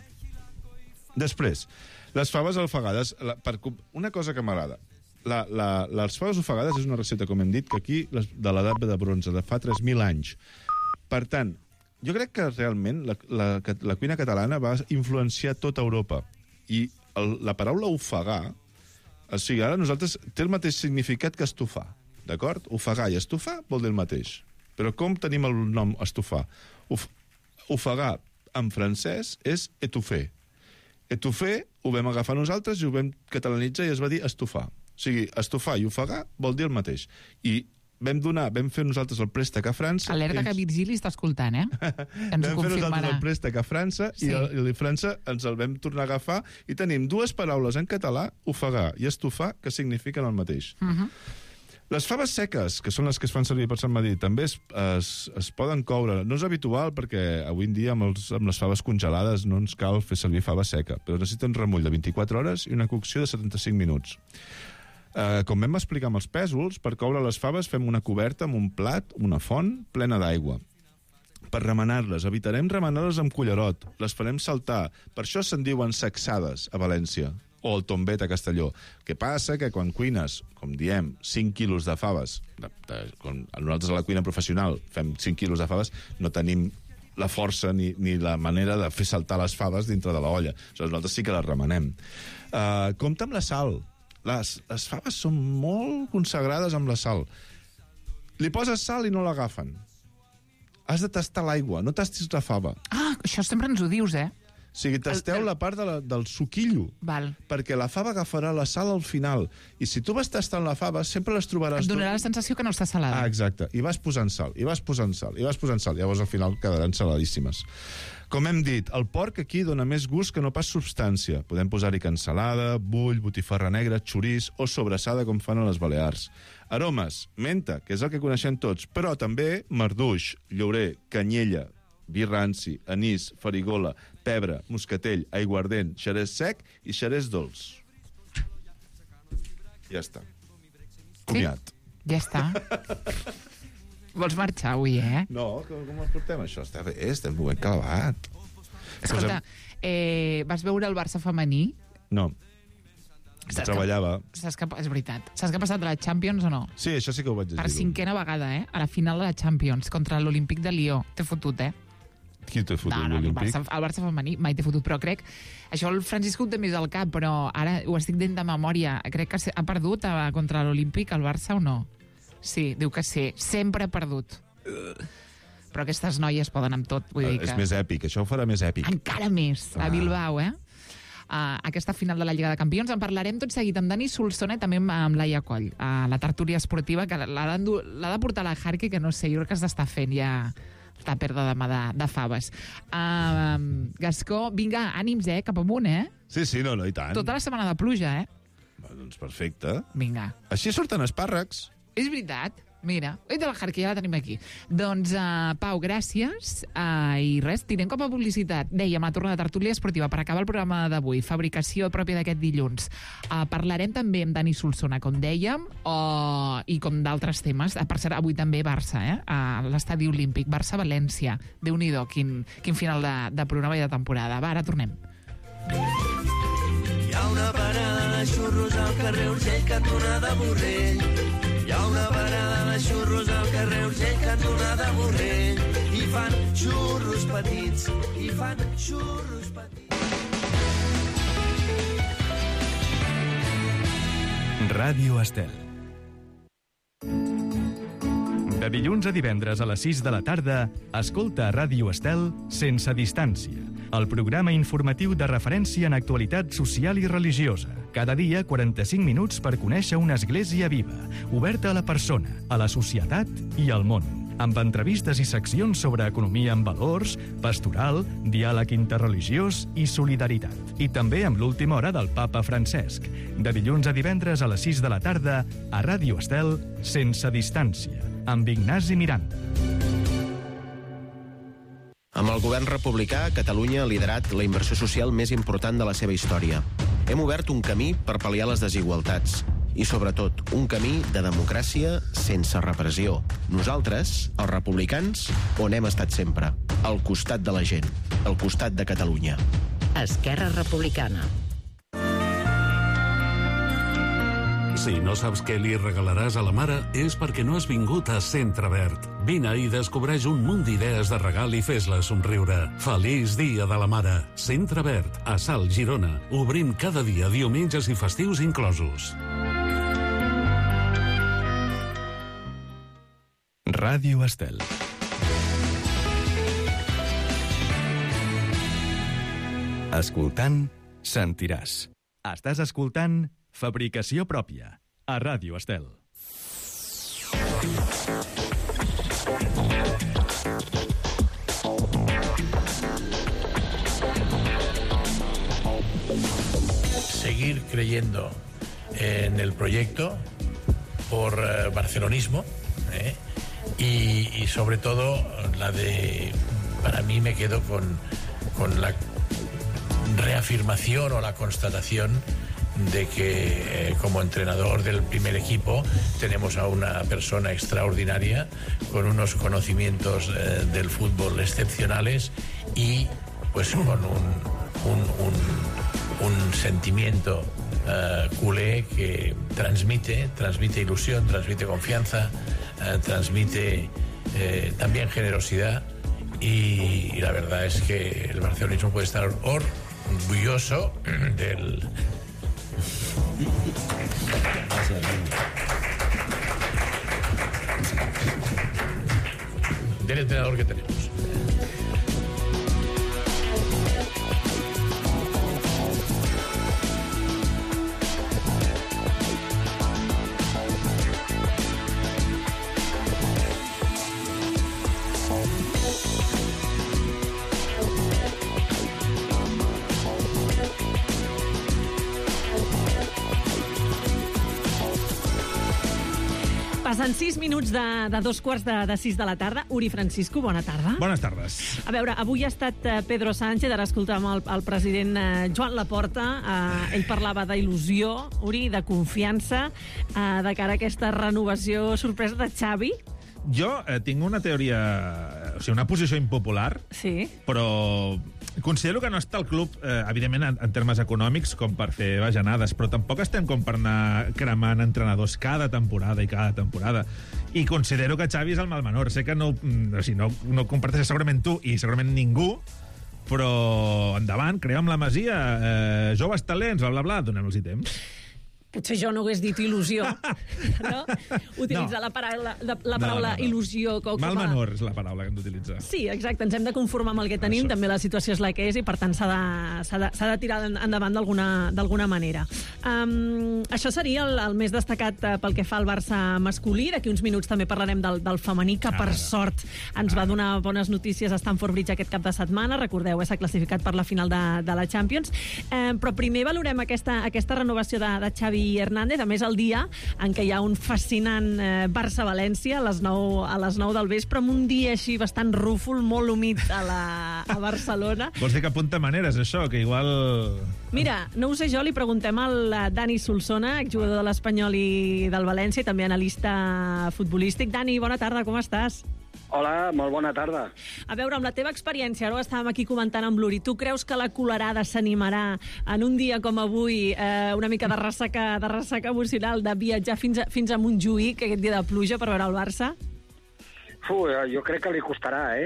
Després, les faves ofegades, la, per, una cosa que m'agrada, la, la, les faves ofegades és una recepta, com hem dit, que aquí, les, de l'edat de bronze, de fa tres mil anys. Per tant, jo crec que realment la, la, la cuina catalana va influenciar tota Europa. I el, la paraula ofegar, o sigui, ara nosaltres té el mateix significat que estofar, d'acord? Ofegar i estofar vol dir el mateix. Però com tenim el nom estofar? Of, ofegar en francès és étouffer. Étouffer ho vam agafar nosaltres i ho vam catalanitzar i es va dir estofar. O sigui, estofar i ofegar vol dir el mateix. I vam donar, vam fer nosaltres el préstec a França... Alerta ells... que Virgili està escoltant, eh? Ens vam fer nosaltres el préstec a França sí. i, el, i a França ens el vam tornar a agafar i tenim dues paraules en català, ofegar i estofar, que signifiquen el mateix. Uh -huh. Les faves seques, que són les que es fan servir per Sant Madí, també es, es, es poden coure. No és habitual perquè avui en dia amb, els, amb les faves congelades no ens cal fer servir fava seca, però necessiten remull de vint-i-quatre hores i una cocció de setanta-cinc minuts. Uh, com vam explicar amb els pèsols, per coure les faves fem una coberta amb un plat, una font, plena d'aigua. Per remenar-les, evitarem remenar-les amb cullerot, les farem saltar. Per això se'n diuen sacsades a València, o el tombet a Castelló. Què passa? Que quan cuines, com diem, cinc quilos de faves, de, de, quan nosaltres a la cuina professional fem cinc quilos de faves, no tenim la força ni, ni la manera de fer saltar les faves dintre de l'olla. Aleshores, nosaltres sí que les remenem. Uh, compte amb la sal. Les, les faves són molt consagrades amb la sal. Li poses sal i no l'agafen. Has de tastar l'aigua, no tastis la fava. Ah, això sempre ens ho dius, eh? O sigui, tasteu el, el... la part de la, del suquillo. Val. Perquè la fava agafarà la sal al final. I si tu vas tastant la fava, sempre les trobaràs... Et donarà tot... la sensació que no està salada. Ah, exacte. I vas posant sal, i vas posant sal, i vas posant sal. Llavors, al final, quedaran saladíssimes. Com hem dit, el porc aquí dona més gust que no pas substància. Podem posar-hi cansalada, bull, botifarra negra, xorís o sobrassada, com fan a les Balears. Aromes, menta, que és el que coneixem tots, però també marduix, llorer, canyella, vi ranci, anís, farigola, pebre, moscatell, aiguardent, xerès sec i xerès dolç. Ja està. Comiat. Sí? Ja està. Vols marxar avui, eh? No, com, com el portem, això? Està bé, estem ben clavat. Escolta, Posem... eh, vas veure el Barça femení? No. Saps treballava. Que, saps que, és veritat. Saps què ha passat a la Champions o no? Sí, això sí que ho vaig llegir. Per cinquena vegada, eh? A la final de la Champions, contra l'Olímpic de Lió. T'he fotut, eh? Qui t'he fotut, no, no, l'Olímpic? El Barça, el Barça femení mai t'he fotut, però crec... Això el Francisco ho té més al cap, però ara ho estic dient de memòria. Crec que ha perdut a, contra l'Olímpic el Barça o no? Sí, diu que sí. Sempre ha perdut. Però aquestes noies poden amb tot. Vull dir que... És més èpic, això ho farà més èpic. Encara més, a Bilbao, eh? Uh, aquesta final de la Lliga de Campions en parlarem tot seguit amb Dani Solsona i també amb, amb Laia Coll, a uh, la tertúlia esportiva, que l'ha de portar a la Harky, que no sé, jo crec que s'està fent ja està perda de mà de, de faves. Uh, Gascó, vinga, ànims, eh? Cap amunt, eh? Sí, sí, no, no, i tant. Tota la setmana de pluja, eh? Bah, doncs perfecte. Vinga. Així surten espàrrecs. És veritat. Mira, oi de la Harky, ja la tenim aquí. Doncs, uh, Pau, gràcies. Uh, I res, tirem cap a publicitat. Dèiem, a tornar de tertúlia esportiva, per acabar el programa d'avui, fabricació pròpia d'aquest dilluns. Uh, parlarem també amb Dani Solsona, com dèiem, uh, i com d'altres temes. Uh, per cert, avui també Barça, eh? Uh, l'estadi olímpic, Barça-València. Déu-n'hi-do, quin, quin final de, de programa i de temporada. Va, ara tornem. Hi ha una parada de xurros al carrer Urgell, cantonada Borrell. Hi ha una parada de xurros al carrer Urgell, cantonada Borrell. I fan xurros petits, i fan xurros petits. Ràdio Estel. De dilluns a divendres a les sis de la tarda, escolta Ràdio Estel Sense Distància, el programa informatiu de referència en actualitat social i religiosa. Cada dia, quaranta-cinc minuts per conèixer una església viva, oberta a la persona, a la societat i al món. Amb entrevistes i seccions sobre economia amb valors, pastoral, diàleg interreligiós i solidaritat. I també amb l'última hora del papa Francesc. De dilluns a divendres a les sis de la tarda, a Ràdio Estel, Sense Distància, amb Ignasi Miranda. Amb el govern republicà, Catalunya ha liderat la inversió social més important de la seva història. Hem obert un camí per pal·liar les desigualtats i, sobretot, un camí de democràcia sense repressió. Nosaltres, els republicans, on hem estat sempre, al costat de la gent, al costat de Catalunya. Esquerra Republicana. Si no saps què li regalaràs a la mare, és perquè no has vingut a Centre Verd. Vine i descobreix un munt d'idees de regal i fes-la somriure. Feliç dia de la mare. Centre Verd, a Salt, Girona. Obrim cada dia, diumenges i festius inclosos. Ràdio Estel. Escoltant, sentiràs. Estàs escoltant Fabricació Pròpia, a Ràdio Estel. Seguir creyendo en el proyecto por eh, barcelonismo, ¿eh? y, y sobre todo la de, para mí me quedo con, con la reafirmación o la constatación de que eh, como entrenador del primer equipo tenemos a una persona extraordinaria con unos conocimientos eh, del fútbol excepcionales y pues con un, un, un, un sentimiento eh, culé que transmite, transmite ilusión, transmite confianza, eh, transmite eh, también generosidad y, y la verdad es que el barcelonismo puede estar orgulloso del del entrenador que tenemos. Passen sis minuts de, de dos quarts de, de sis de la tarda. Uri Francisco, bona tarda. Bones tardes. A veure, avui ha estat eh, Pedro Sánchez, ara escoltàvem el, el president eh, Joan Laporta. Eh, ell parlava d'il·lusió, Uri, de confiança, eh, de cara a aquesta renovació sorpresa de Xavi. Jo eh, tinc una teoria, o sigui, una posició impopular, sí, però considero que no està el club, eh, evidentment, en, en termes econòmics, com per fer bajanades, però tampoc estem com per anar cremant entrenadors cada temporada i cada temporada. I considero que Xavi és el mal menor. Sé que no, o sigui, no, no comparteixes segurament tu i segurament ningú, però endavant, creem la Masia, eh, joves talents, bla, bla, bla, donem-los hi temps. Potser jo no hagués dit il·lusió, no? Utilitzar no. la paraula, la, la paraula no, no, no. il·lusió... Com mal a... menor és la paraula que hem d'utilitzar. Sí, exacte, ens hem de conformar amb el que tenim, Això. També la situació és la que és i per tant s'ha de, s'ha de, s'ha de tirar endavant d'alguna manera. Um, això seria el, el més destacat pel que fa al Barça masculí. D'aquí uns minuts també parlarem del, del femení, que per ah, sort ens ah. va donar bones notícies a Stamford Bridge aquest cap de setmana. Recordeu, eh, s'ha classificat per la final de, de la Champions. Um, però primer valorem aquesta, aquesta renovació de, de Xavi Hernández, a més el dia en què hi ha un fascinant eh, Barça-València a les nou a les nou del vespre, amb un dia així bastant rúfol, molt humit a, la, a Barcelona. Vols dir que apunta maneres, això? Que igual... Mira, no ho sé jo, li preguntem al Dani Solsona, exjugador de l'Espanyol i del València, i també analista futbolístic. Dani, bona tarda, com estàs? Hola, molt bona tarda. A veure, amb la teva experiència, ara ho estàvem aquí comentant amb l'Uri, tu creus que la colerada s'animarà en un dia com avui, eh, una mica de ressaca, de ressaca emocional, de viatjar fins a, fins a Montjuïc, aquest dia de pluja, per veure el Barça? Fu, jo crec que li costarà, eh?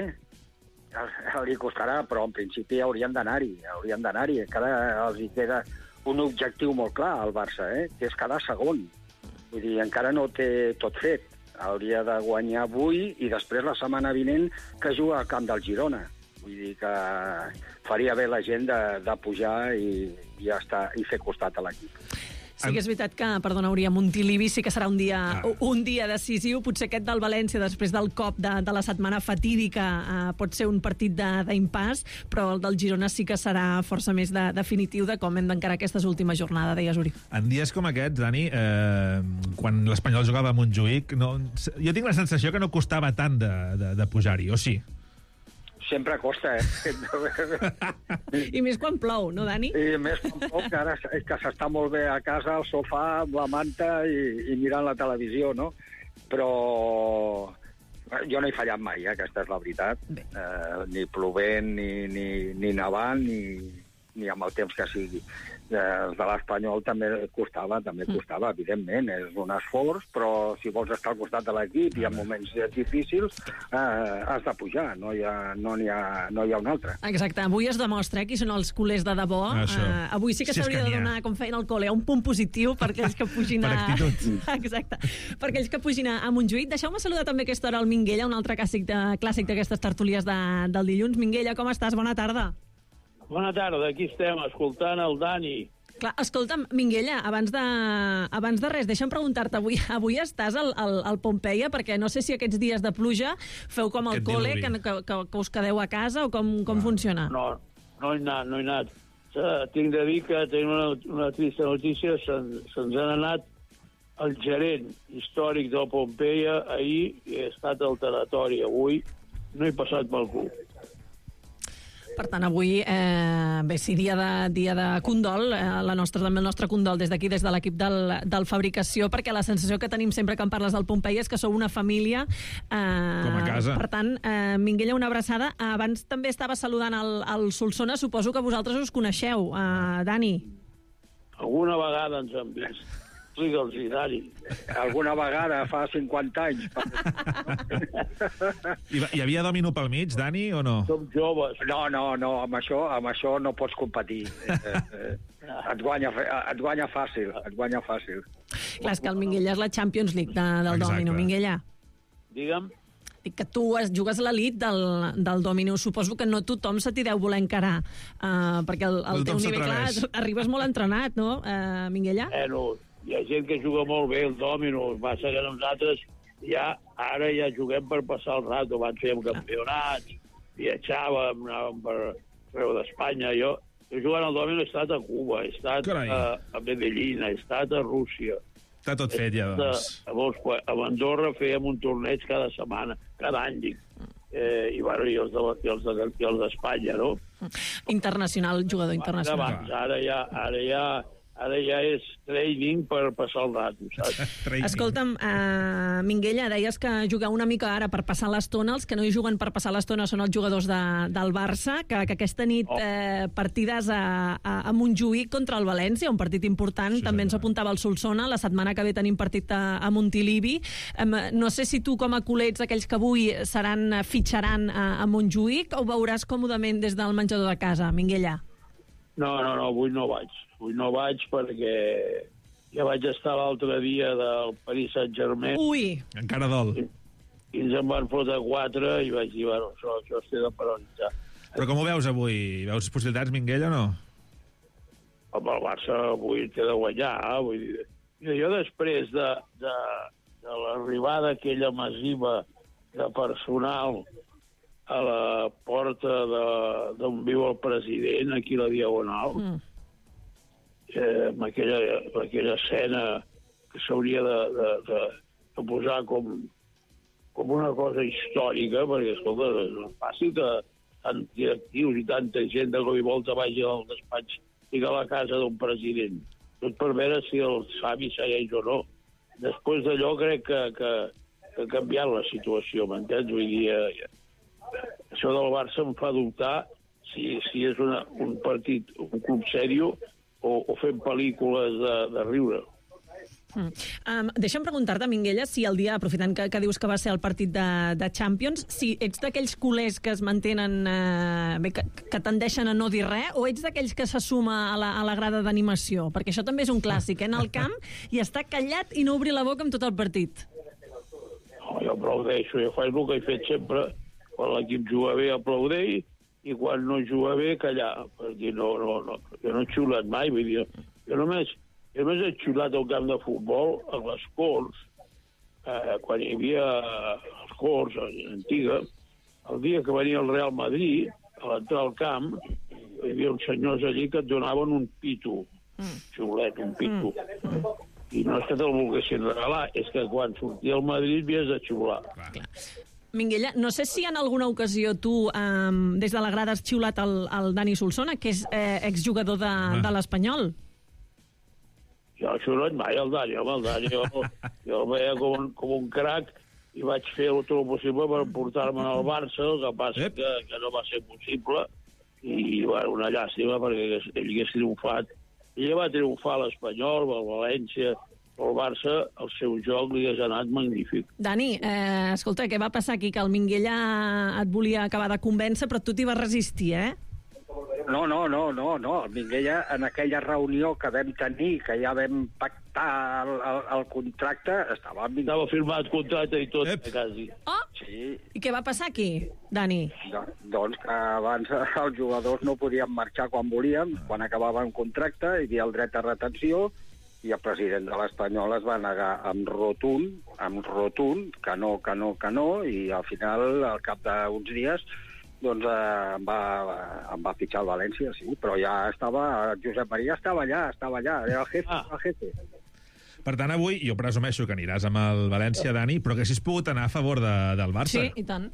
Li costarà, però en principi haurien d'anar-hi, haurien d'anar-hi. Cada els hi queda un objectiu molt clar al Barça, eh? Que és quedar segon. Vull dir, encara no té tot fet. Hauria de guanyar avui i després la setmana vinent que juga al camp del Girona. Vull dir que faria bé la gent de, de pujar i, i, ja està, i fer costat a l'equip. Sí que és veritat que, perdona, Uri, a Montilivi sí que serà un dia, ah. un dia decisiu. Potser aquest del València, després del cop de, de la setmana fatídica, eh, pot ser un partit d'impàs, però el del Girona sí que serà força més de, definitiu de com hem d'encarar aquestes últimes jornades, deies, Uri. En dies com aquests, Dani, eh, quan l'Espanyol jugava a Montjuïc, no, jo tinc la sensació que no costava tant de, de, de pujar-hi, o sí? sempre costa, eh? I més quan plou, no, Dani? I més quan plou, que ara que s'està molt bé a casa, al sofà, amb la manta i, i mirant la televisió, no? Però jo no he fallat mai, eh? Aquesta és la veritat. Eh, ni plovent, ni, ni, ni nevant, ni, ni amb el temps que sigui. Els de l'Espanyol també costava, també costava, evidentment, és un esforç, però si vols estar al costat de l'equip i en moments difícils eh, has de pujar, no hi ha, no n'hi ha, no hi ha un altre. Exacte, avui es demostra eh, qui són els culers de debò. Uh, avui sí que si s'hauria de donar, com feien al col·le, un punt positiu per aquells que pugin a... per actitud. Exacte, per aquells que pugin a Montjuïc. Deixeu-me saludar també a aquesta hora el Minguella, un altre clàssic de, clàssic d'aquestes tertúlies de, del dilluns. Minguella, com estàs? Bona tarda. Bona tarda, aquí estem, escoltant el Dani. Clar, escolta'm, Minguella, abans de, abans de res, deixa'm preguntar-te, avui, avui estàs al, al, al Pompeia, perquè no sé si aquests dies de pluja feu com el col·le, que, que, que, que us quedeu a casa, o com, com funciona? No, no he anat, no he anat. Uh, tinc de dir que tenim una, una trista notícia, se'ns se han anat el gerent històric del Pompeia ahir, i he estat al territori avui, no he passat pel cul. Per tant, avui, eh, bé, sí, dia de, dia de condol, eh, la nostra, també el nostre condol des d'aquí, des de l'equip del, del Fabricació, perquè la sensació que tenim sempre que en parles del Pompeia és que sou una família. Eh, Com a casa. Per tant, eh, Minguella, una abraçada. Abans també estava saludant el, el Solsona, suposo que vosaltres us coneixeu, eh, Dani. Alguna vegada ens hem vist. Explica'ls-hi, Dani. Alguna vegada, fa cinquanta anys. Hi, hi havia dòmino pel mig, Dani, o no? Som joves. No, no, no, amb això, amb això no pots competir. Eh, eh, et, guanya, et guanya fàcil, et guanya fàcil. Clar, és que el Minguella és la Champions League de, del Exacte. dòmino, Minguella. Digue'm. Dic que tu es, jugues a l'elit del, del dòmino. Suposo que no tothom se t'hi deu voler encarar, uh, perquè el, el teu nivell, clar, arribes molt entrenat, no, uh, Minguella? Eh, no. Hi ha gent que juga molt bé el dòmino, passa que nosaltres ja, ara ja juguem per passar el rato, abans fèiem campionats, viatjàvem, anàvem per arreu d'Espanya. Jo, jo jugant al dòmino he estat a Cuba, he estat a, a Medellín, he estat a Rússia. Està tot fet ja, doncs. A, a, a Andorra fèiem un torneig cada setmana, cada any, dic. Eh, i, bueno, i els d'Espanya, de, de, no? Internacional, jugador internacional. Abans, ara ja, ara ja Ara ja és training per passar el rato, saps? Escolta'm, uh, Minguella, deies que jugueu una mica ara per passar l'estona. Els que no hi juguen per passar l'estona són els jugadors de, del Barça, que, que aquesta nit oh. eh, partides a, a, a Montjuïc contra el València, un partit important. Sí, també ens apuntava el Solsona. La setmana que ve tenim partit a, a Montilivi. Um, no sé si tu, com a culets, aquells que avui seran, fitxaran a, a Montjuïc, o ho veuràs còmodament des del menjador de casa, Minguella? No, no, no, avui no vaig. Avui no vaig perquè ja vaig estar l'altre dia del Paris Saint-Germain. Ui! Encara dol. I, i ens en van fotre quatre i vaig dir, bueno, això, això es té de paralitzar. Però com ho veus avui? Veus possibilitats, Minguella, o no? Home, el Barça avui té de guanyar. Eh? Vull dir, jo després de, de, de l'arribada aquella massiva de personal a la porta d'on viu el president, aquí a la Diagonal, mm. eh, amb, aquella, amb aquella escena que s'hauria de, de, de, de posar com, com una cosa històrica, perquè, escolta, no és fàcil que tant directius i tanta gent de cop i volta vagi al despatx i a la casa d'un president. Tot per veure si el savi segueix o no. Després d'allò crec que, que, que ha canviat la situació, m'entens? Vull dir, eh, això del Barça em fa dubtar si, si és una, un partit, un club sèrio o, o fem pel·lícules de, de riure. Mm. Um, deixa'm preguntar-te, Minguella, si el dia, aprofitant que, que dius que va ser el partit de, de Champions, si ets d'aquells culers que es mantenen, eh, bé, que, que tendeixen a no dir res, o ets d'aquells que s'assuma a, la, a la grada d'animació? Perquè això també és un clàssic, eh, en el camp, i està callat i no obrir la boca amb tot el partit. No, jo aplaudeixo, jo faig el que he fet sempre. Quan l'equip juga bé, aplaudeix, i quan no juga bé, callar. Perquè no, no, no, jo no he xulat mai, vull dir, jo només, jo només he xulat al camp de futbol, a les Corts, eh, quan hi havia les Corts, antiga, el dia que venia el Real Madrid, a l'entrar al camp, hi havia uns senyors allí que et donaven un pito, mm. xulet, un pito. Mm. I no és que te'l volguessin regalar, és que quan sortia el Madrid havies de xular. Clar. Minguella, no sé si en alguna ocasió tu, eh, des de la grada, has xiulat el, el Dani Solsona, que és eh, exjugador de, de l'Espanyol. Jo he xiulat mai el Dani, home, el Dani. Jo, jo el veia com un, com un crac i vaig fer tot el possible per portar-me al Barça, el que passa que, que no va ser possible. I, bueno, una llàstima, perquè ell hagués triomfat. Ell va triomfar a l'Espanyol, al València, al Barça, el seu joc li hagués anat magnífic. Dani, eh, escolta, què va passar aquí? Que el Minguella et volia acabar de convèncer, però tu t'hi vas resistir, eh? No, no, no, no, no. El Minguella, en aquella reunió que vam tenir, que ja vam pactar el, el, el contracte, estava... Estava firmat contracte i tot, Ep. quasi. Oh! Sí. I què va passar aquí, Dani? Do, doncs que abans els jugadors no podien marxar quan volien, quan acabava un contracte, hi havia el dret a retenció, i el president de l'Espanyol es va negar amb rotund, amb rotund, que no, que no, que no, i al final, al cap d'uns dies, doncs eh, em, va, em va fitxar al València, sí, però ja estava, Josep Maria estava allà, estava allà, era el jefe, ah. el jefe. Per tant, avui jo presumeixo que aniràs amb el València, Dani, però que si has pogut anar a favor de, del Barça. Sí, i tant.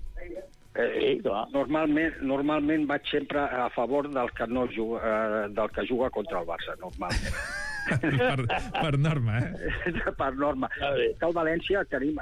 Eh, normalment, normalment vaig sempre a favor del que, no juga, eh, del que juga contra el Barça, normalment. per, per norma, eh? per norma. Que el València tenim...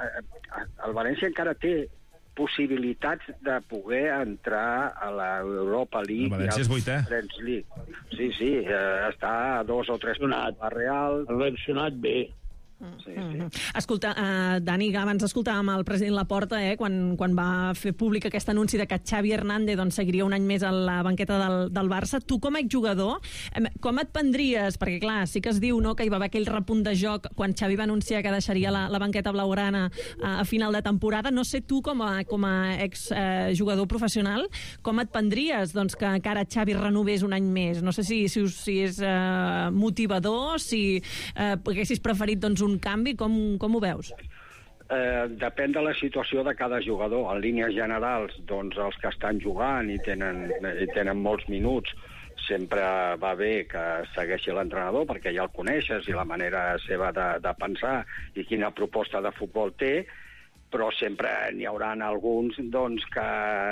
El València encara té possibilitats de poder entrar a l'Europa League. El València és vuitè. League. Sí, sí, eh, està a dos o tres punts a Real. Ha reaccionat bé. Sí, sí. Escolta, uh, Dani, abans escoltàvem el president Laporta eh, quan, quan va fer públic aquest anunci de que Xavi Hernández doncs, seguiria un any més a la banqueta del, del Barça. Tu, com a exjugador, com et prendries? Perquè, clar, sí que es diu no, que hi va haver aquell repunt de joc quan Xavi va anunciar que deixaria la, la banqueta blaugrana a, a final de temporada. No sé tu, com a, com a exjugador eh, professional, com et prendries doncs, que encara Xavi renovés un any més? No sé si, si, si és eh, motivador, si eh, haguessis preferit doncs, un canvi, com, com ho veus? Eh, depèn de la situació de cada jugador. En línies generals, doncs, els que estan jugant i tenen, i tenen molts minuts, sempre va bé que segueixi l'entrenador, perquè ja el coneixes i la manera seva de, de pensar i quina proposta de futbol té, però sempre n'hi haurà alguns doncs, que,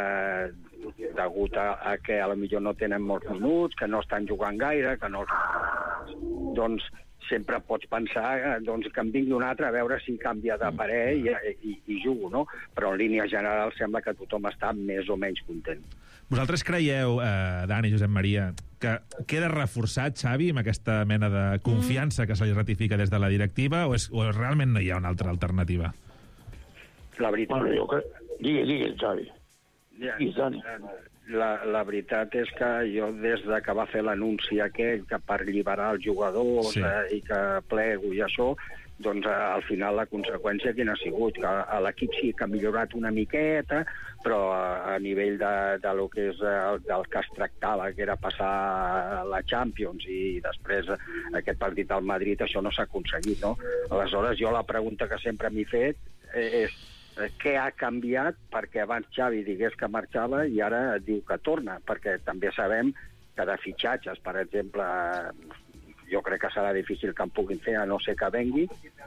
degut a, a que a lo millor no tenen molts minuts, que no estan jugant gaire, que no... Doncs sempre pots pensar doncs, que em vingui un altre a veure si canvia de parer i, i, i jugo, no? Però en línia general sembla que tothom està més o menys content. Vosaltres creieu, eh, Dani, Josep Maria, que queda reforçat Xavi amb aquesta mena de confiança que se li ratifica des de la directiva o, és, o realment no hi ha una altra alternativa? La veritat... Bueno, jo crec... Digues, digues, Xavi. Ja, la, la veritat és que jo, des de que va fer l'anunci aquell que per alliberar els jugadors sí. eh, i que plego i això, doncs eh, al final la conseqüència quina ha sigut? Que l'equip sí que ha millorat una miqueta, però a, a nivell de, de lo que és el, del que es tractava, que era passar la Champions i després aquest partit al Madrid, això no s'ha aconseguit, no? Aleshores, jo la pregunta que sempre m'he fet és què ha canviat perquè abans Xavi digués que marxava i ara diu que torna, perquè també sabem que de fitxatges, per exemple, jo crec que serà difícil que en puguin fer, a no ser que vengui.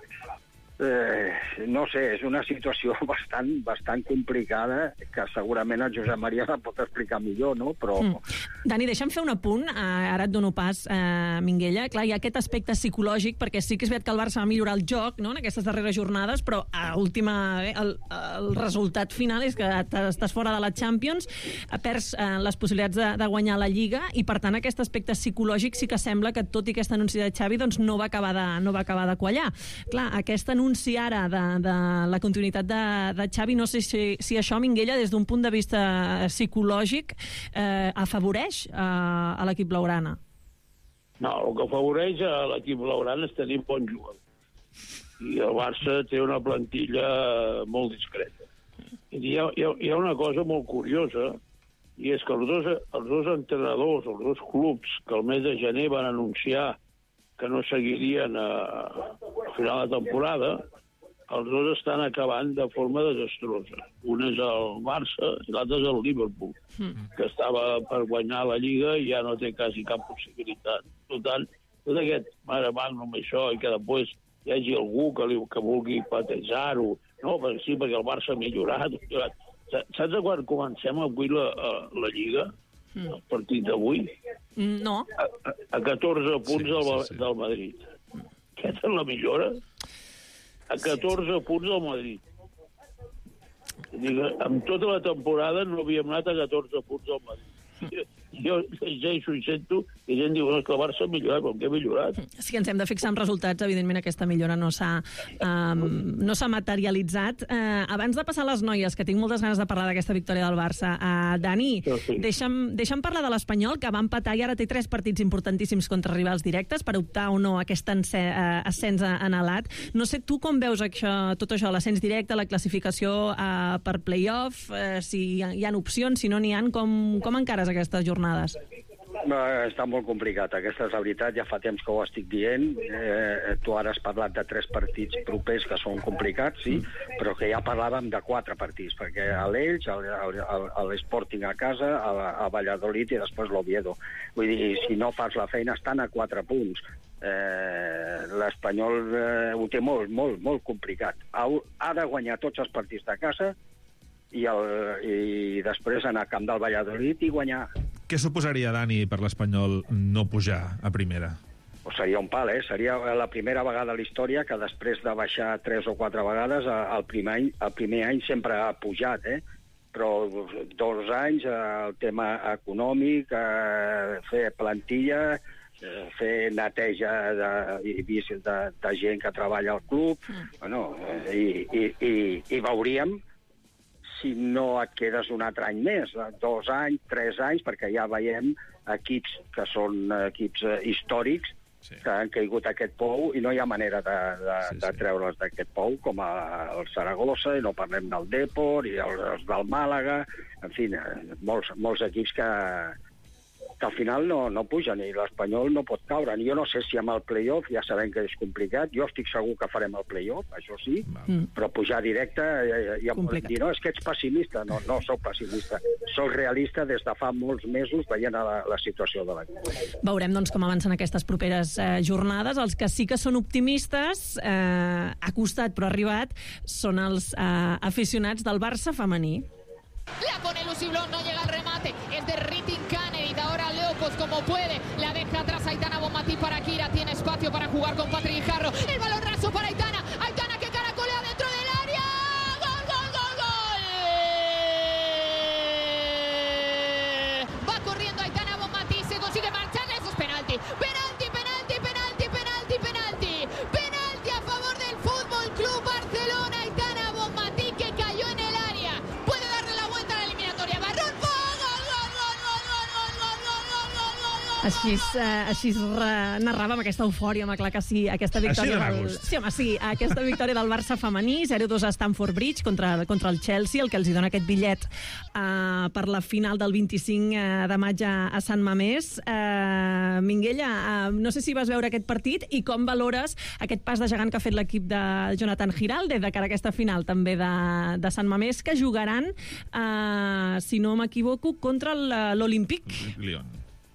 Eh, no sé, és una situació bastant, bastant complicada que segurament el Josep Maria la pot explicar millor, no? Però... Mm. Dani, deixa'm fer un apunt, eh, ara et dono pas, eh, Minguella. Clar, hi ha aquest aspecte psicològic, perquè sí que és veritat que el Barça va millorar el joc no, en aquestes darreres jornades, però a última, eh, el, el resultat final és que estàs fora de la Champions, perds eh, les possibilitats de, de guanyar la Lliga, i per tant aquest aspecte psicològic sí que sembla que tot i aquest anunci de Xavi doncs, no va acabar de, no va acabar de quallar. Clar, aquest anunci ara de, de la continuïtat de, de Xavi, no sé si, si això, Minguella, des d'un punt de vista psicològic, eh, afavoreix eh, a l'equip blaugrana? No, el que afavoreix a l'equip blaugrana és tenir bon jugador. I el Barça té una plantilla molt discreta. I hi ha, hi ha, hi ha una cosa molt curiosa, i és que els dos, els dos entrenadors, els dos clubs que el mes de gener van anunciar que no seguirien a, a final de temporada, els dos estan acabant de forma desastrosa. Un és el Barça i l'altre és el Liverpool, mm. que estava per guanyar la Lliga i ja no té quasi cap possibilitat. Per tant, tot aquest mare magnum això i que després hi hagi algú que, li, que vulgui patejar-ho, no, perquè sí, perquè el Barça ha millorat, ha millorat. saps a quan comencem avui la, la Lliga? Mm. El partit d'avui? No. A, a, a catorze punts sí, del, sí, sí. del Madrid. Mm. Aquesta és la millora? A catorze sí. punts del Madrid. Digue, amb tota la temporada no havíem anat a catorze punts del Madrid. Jo llegeixo i sento i gent diu que el Barça ha millorat, com que ha millorat. Sí, ens hem de fixar en resultats. Evidentment, aquesta millora no s'ha um, no s'ha materialitzat. Uh, abans de passar a les noies, que tinc moltes ganes de parlar d'aquesta victòria del Barça, uh, Dani, sí. deixa'm, deixa'm parlar de l'Espanyol, que va empatar i ara té tres partits importantíssims contra rivals directes per optar o no a aquest uh, ascens anhelat. No sé tu com veus això, tot això, l'ascens directe, la classificació uh, per play-off, uh, si hi ha, hi ha opcions, si no n'hi ha, com, com encares aquestes jornades? No, està molt complicat, aquesta és la veritat, ja fa temps que ho estic dient. Eh, tu ara has parlat de tres partits propers que són complicats, sí, mm. però que ja parlàvem de quatre partits, perquè a l'Elx, a l'Sporting a casa, a, a Valladolid i després l'Oviedo. Vull dir, si no fas la feina, estan a quatre punts. Eh, l'Espanyol eh, ho té molt, molt, molt complicat. Ha, ha de guanyar tots els partits de casa i, el, i després anar al camp del Valladolid i guanyar. Què suposaria, Dani, per l'Espanyol no pujar a primera? O seria un pal, eh? Seria la primera vegada a la història que després de baixar tres o quatre vegades, el primer any, el primer any sempre ha pujat, eh? Però dos anys, el tema econòmic, eh, fer plantilla, eh, fer neteja de, de, de, de gent que treballa al club, mm. bueno, i, i, i, i veuríem si no et quedes un altre any més, dos anys, tres anys, perquè ja veiem equips que són equips històrics sí. que han caigut a aquest pou i no hi ha manera de, de, sí, sí. de treure'ls d'aquest pou, com el Saragossa, i no parlem del Depor, i els del Màlaga, en fi, molts, molts equips que, que al final no, no pugen, i l'Espanyol no pot caure. Jo no sé si amb el play-off, ja sabem que és complicat, jo estic segur que farem el play-off, això sí, mm. però pujar directe ja, ja podem dir, no, és que ets pessimista. No, no sóc pessimista, sóc realista des de fa molts mesos veient la, la situació de l'equip. Veurem doncs com avancen aquestes properes eh, jornades. Els que sí que són optimistes, eh, ha costat però ha arribat, són els eh, aficionats del Barça femení. La pone Lucy Blon, no llega al remate, es de Ritin Canary, de ahora Leopos como puede, la deja atrás Aitana Bonmatí para Kira, tiene espacio para jugar con Patrick Jarro, el balón raso para Aitana, Aitana que caracolea dentro del área, gol, gol, gol, gol, va corriendo Aitana Bonmatí, se consigue marchar, eso es penalti, penalti, penalti, penalti, penalti, penalti, penalti a favor del Fútbol Club Barcelona, Aitana Bonmatí que cayó en el área, puede darle la vuelta a la eliminatoria, Barrón, gol, gol, gol, gol, gol, gol, gol, gol, gol, gol, gol, Així, uh, així narràvem aquesta eufòria, clar que sí, aquesta victòria del... Sí, home, sí, aquesta victòria del Barça femení, zero dos a Stamford Bridge contra, contra el Chelsea, el que els hi dona aquest bitllet uh, per la final del vint-i-cinc de maig a, a Sant Mamés. Uh, Minguella, uh, no sé si vas veure aquest partit i com valores aquest pas de gegant que ha fet l'equip de Jonathan Giralde de cara a aquesta final també de, de Sant Mamés, que jugaran, uh, si no m'equivoco, contra l'Olympique Lyon.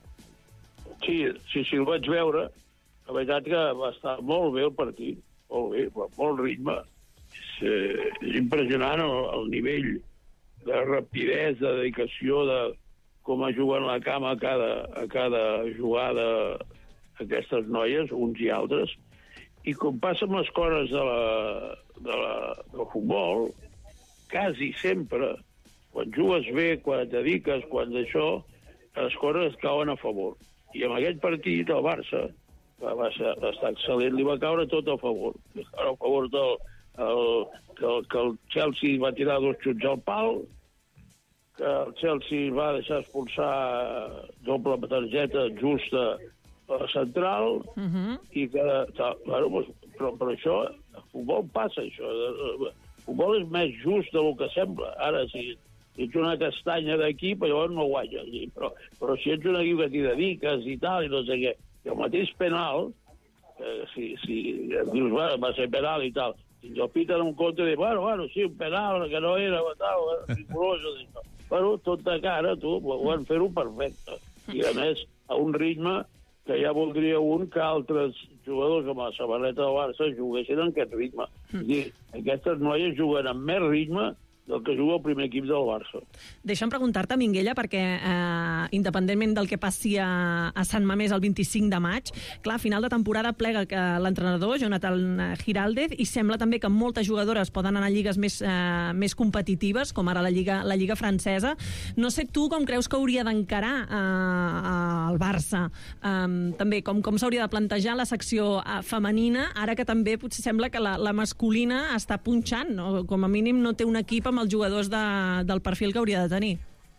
Sí, sí, sí, el vaig veure. La veritat que va estar molt bé el partit, molt bé, molt ritme. És, eh, és impressionant el, el nivell de rapidesa, de dedicació, de com es juguen la cama a cada, a cada jugada aquestes noies, uns i altres. I com passa amb les coses de la, de la, del futbol, quasi sempre, quan jugues bé, quan et dediques, quan d'això, les coses et cauen a favor. I en aquest partit el Barça va, va, ser, va estar excel·lent, li va caure tot a favor. A favor del, el, que, el, que el Chelsea va tirar dos xuts al pal, que el Chelsea va deixar expulsar doble targeta justa a la central, uh-huh. i que... Bueno, però, però això, el futbol passa, això. El futbol és més just del que sembla. Ara, si... Si ets una castanya d'equip, llavors no guanyes. Però, però si ets un equip que t'hi dediques i tal, i no sé què, i el mateix penal, eh, si, si dius, bueno, va ser penal i tal, si el piten un compte i dius, bueno, bueno, sí, un penal, que no era, tal, bueno, bueno, tot de cara, tu, van fer-ho perfecte. I, a més, a un ritme que ja voldria un que altres jugadors com la samarreta del Barça juguessin en aquest ritme. Mm. Dir, aquestes noies juguen amb més ritme del que juga el primer equip del Barça. Deixa'm preguntar-te, Minguella, perquè eh, independentment del que passi a, a Sant Mamés el vint-i-cinc de maig, clar, a final de temporada plega que l'entrenador, Jonathan Giraldez, i sembla també que moltes jugadores poden anar a lligues més, eh, més competitives, com ara la Lliga, la Lliga francesa. No sé tu com creus que hauria d'encarar eh, el Barça. Eh, també, com, com s'hauria de plantejar la secció eh, femenina, ara que també potser sembla que la, la masculina està punxant, no? Com a mínim no té un equip amb els jugadors de, del perfil que hauria de tenir.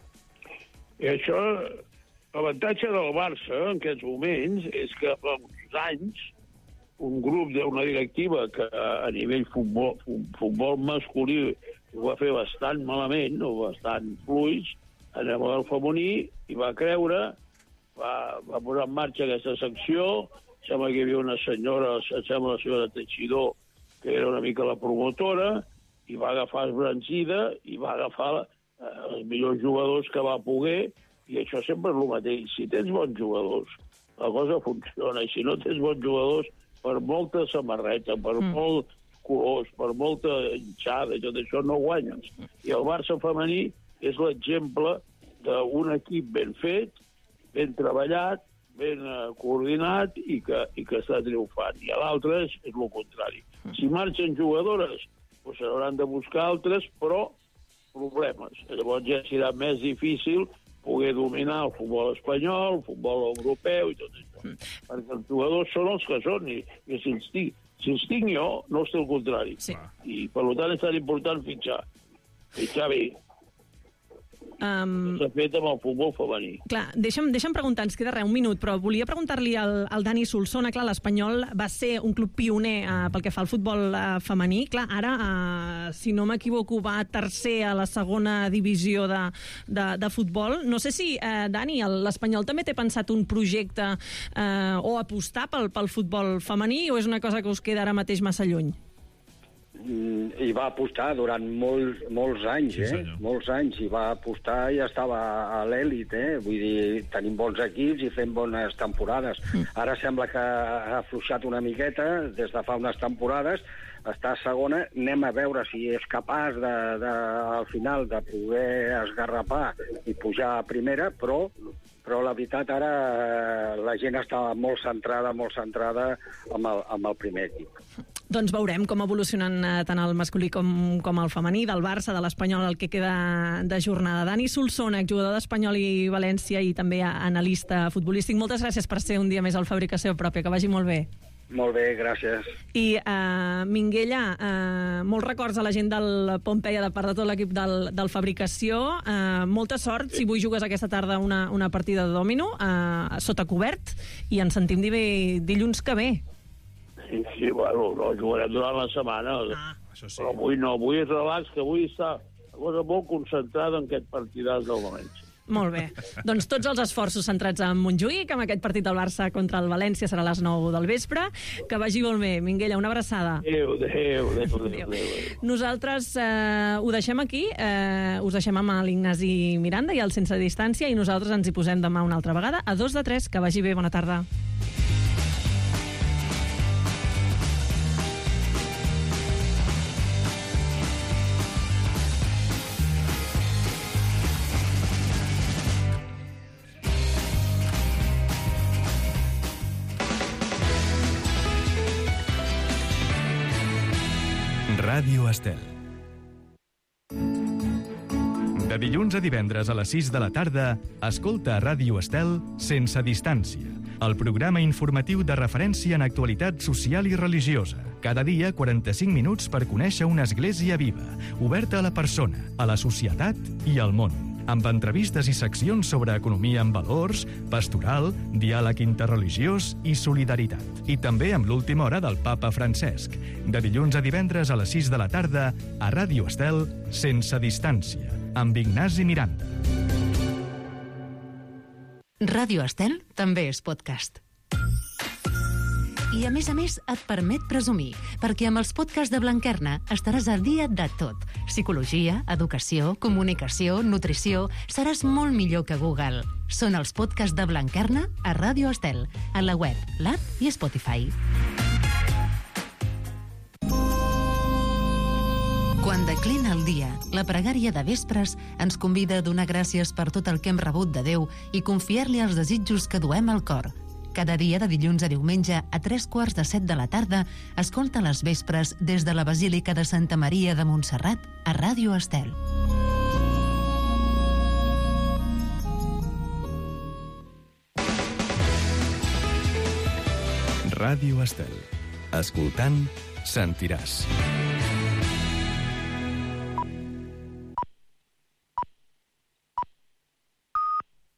I això, l'avantatge del Barça en aquests moments és que fa uns anys un grup d'una directiva que a nivell futbol, futbol masculí ho va fer bastant malament, o bastant fluix, en el model femení, i va creure, va, va posar en marxa aquesta secció. Sembla que hi havia una senyora, sembla la senyora Teixidor, que era una mica la promotora, i va agafar esbrancida i va agafar eh, els millors jugadors que va poder, i això sempre és el mateix. Si tens bons jugadors, la cosa funciona, i si no tens bons jugadors, per molta samarreta, per mm. molt colors, per molta hinxada, i tot això no guanyes. I el Barça femení és l'exemple d'un equip ben fet, ben treballat, ben eh, coordinat i que, i que està triomfant. I a l'altre és, és el contrari. Si marxen jugadores, doncs s'hauran de buscar altres, però problemes. Llavors ja serà més difícil poder dominar el futbol espanyol, el futbol europeu i tot això. Mm. Perquè els jugadors són els que són, i, i si, els tinc, si els tinc jo, no és el contrari. Sí. I per tant és tan important fitxar. Fitxar bé. Um, S'ha fet amb el futbol femení. Clar, deixa'm, deixa'm preguntar, ens queda res, un minut, però volia preguntar-li al, al Dani Solsona. Clar, l'Espanyol va ser un club pioner uh, pel que fa al futbol uh, femení. Clar, ara, uh, si no m'equivoco, va tercer a la segona divisió de, de, de futbol. No sé si, uh, Dani, l'Espanyol també té pensat un projecte uh, o apostar pel, pel futbol femení, o és una cosa que us queda ara mateix massa lluny? I va apostar durant molts, molts anys, eh? Sí, molts anys, i va apostar i estava a l'èlit, eh? Vull dir, tenim bons equips i fem bones temporades. Mm. Ara sembla que ha afluixat una miqueta des de fa unes temporades, està a segona, anem a veure si és capaç de, de, al final de poder esgarrapar i pujar a primera, però però la veritat ara la gent està molt centrada, molt centrada amb el, amb el primer equip. Doncs veurem com evolucionen eh, tant el masculí com, com el femení, del Barça, de l'Espanyol, el que queda de jornada. Dani Solsona, exjugador d'Espanyol i València i també analista futbolístic. Moltes gràcies per ser un dia més al Fabricació Pròpia. Que vagi molt bé. Molt bé, gràcies. I, uh, Minguella, uh, molts records a la gent del Pompeia de part de tot l'equip del, del Fabricació. Uh, molta sort si avui jugues aquesta tarda una, una partida de dòmino uh, sota cobert, i ens sentim dilluns que ve. Sí, sí, bueno, no, jugarem durant la setmana. Ah, això sí. Però avui no, avui és relax, que avui està la cosa molt concentrada en aquest partidàs del València. Molt bé. Doncs tots els esforços centrats en Montjuïc, amb aquest partit del Barça contra el València serà a les nou del vespre. Que vagi molt bé. Minguella, una abraçada. Adéu, adéu, adéu, adéu, adéu. Nosaltres eh, ho deixem aquí, eh, us deixem amb l'Ignasi Miranda i el Sense Distància, i nosaltres ens hi posem demà una altra vegada, a dos de tres. Que vagi bé, bona tarda. Ràdio Estel. De dilluns a divendres a les sis de la tarda, escolta a Ràdio Estel Sense Distància, el programa informatiu de referència en actualitat social i religiosa. Cada dia, quaranta-cinc minuts per conèixer una església viva, oberta a la persona, a la societat i al món, amb entrevistes i seccions sobre economia amb valors, pastoral, diàleg interreligiós i solidaritat. I també amb l'última hora del papa Francesc. De dilluns a divendres a les sis de la tarda, a Ràdio Estel, Sense Distància, amb Ignasi Miranda. Ràdio Estel també és podcast. I a més a més et permet presumir, perquè amb els podcasts de Blanquerna estaràs al dia de tot. Psicologia, educació, comunicació, nutrició... Seràs molt millor que Google. Són els podcasts de Blanquerna a Ràdio Estel, a la web, l'app i Spotify. Quan declina el dia, la pregària de vespres ens convida a donar gràcies per tot el que hem rebut de Déu i confiar-li els desitjos que duem al cor. Cada dia de dilluns a diumenge a tres quarts de set de la tarda, escolta les vespres des de la Basílica de Santa Maria de Montserrat a Ràdio Estel. Ràdio Estel. Escoltant, sentiràs.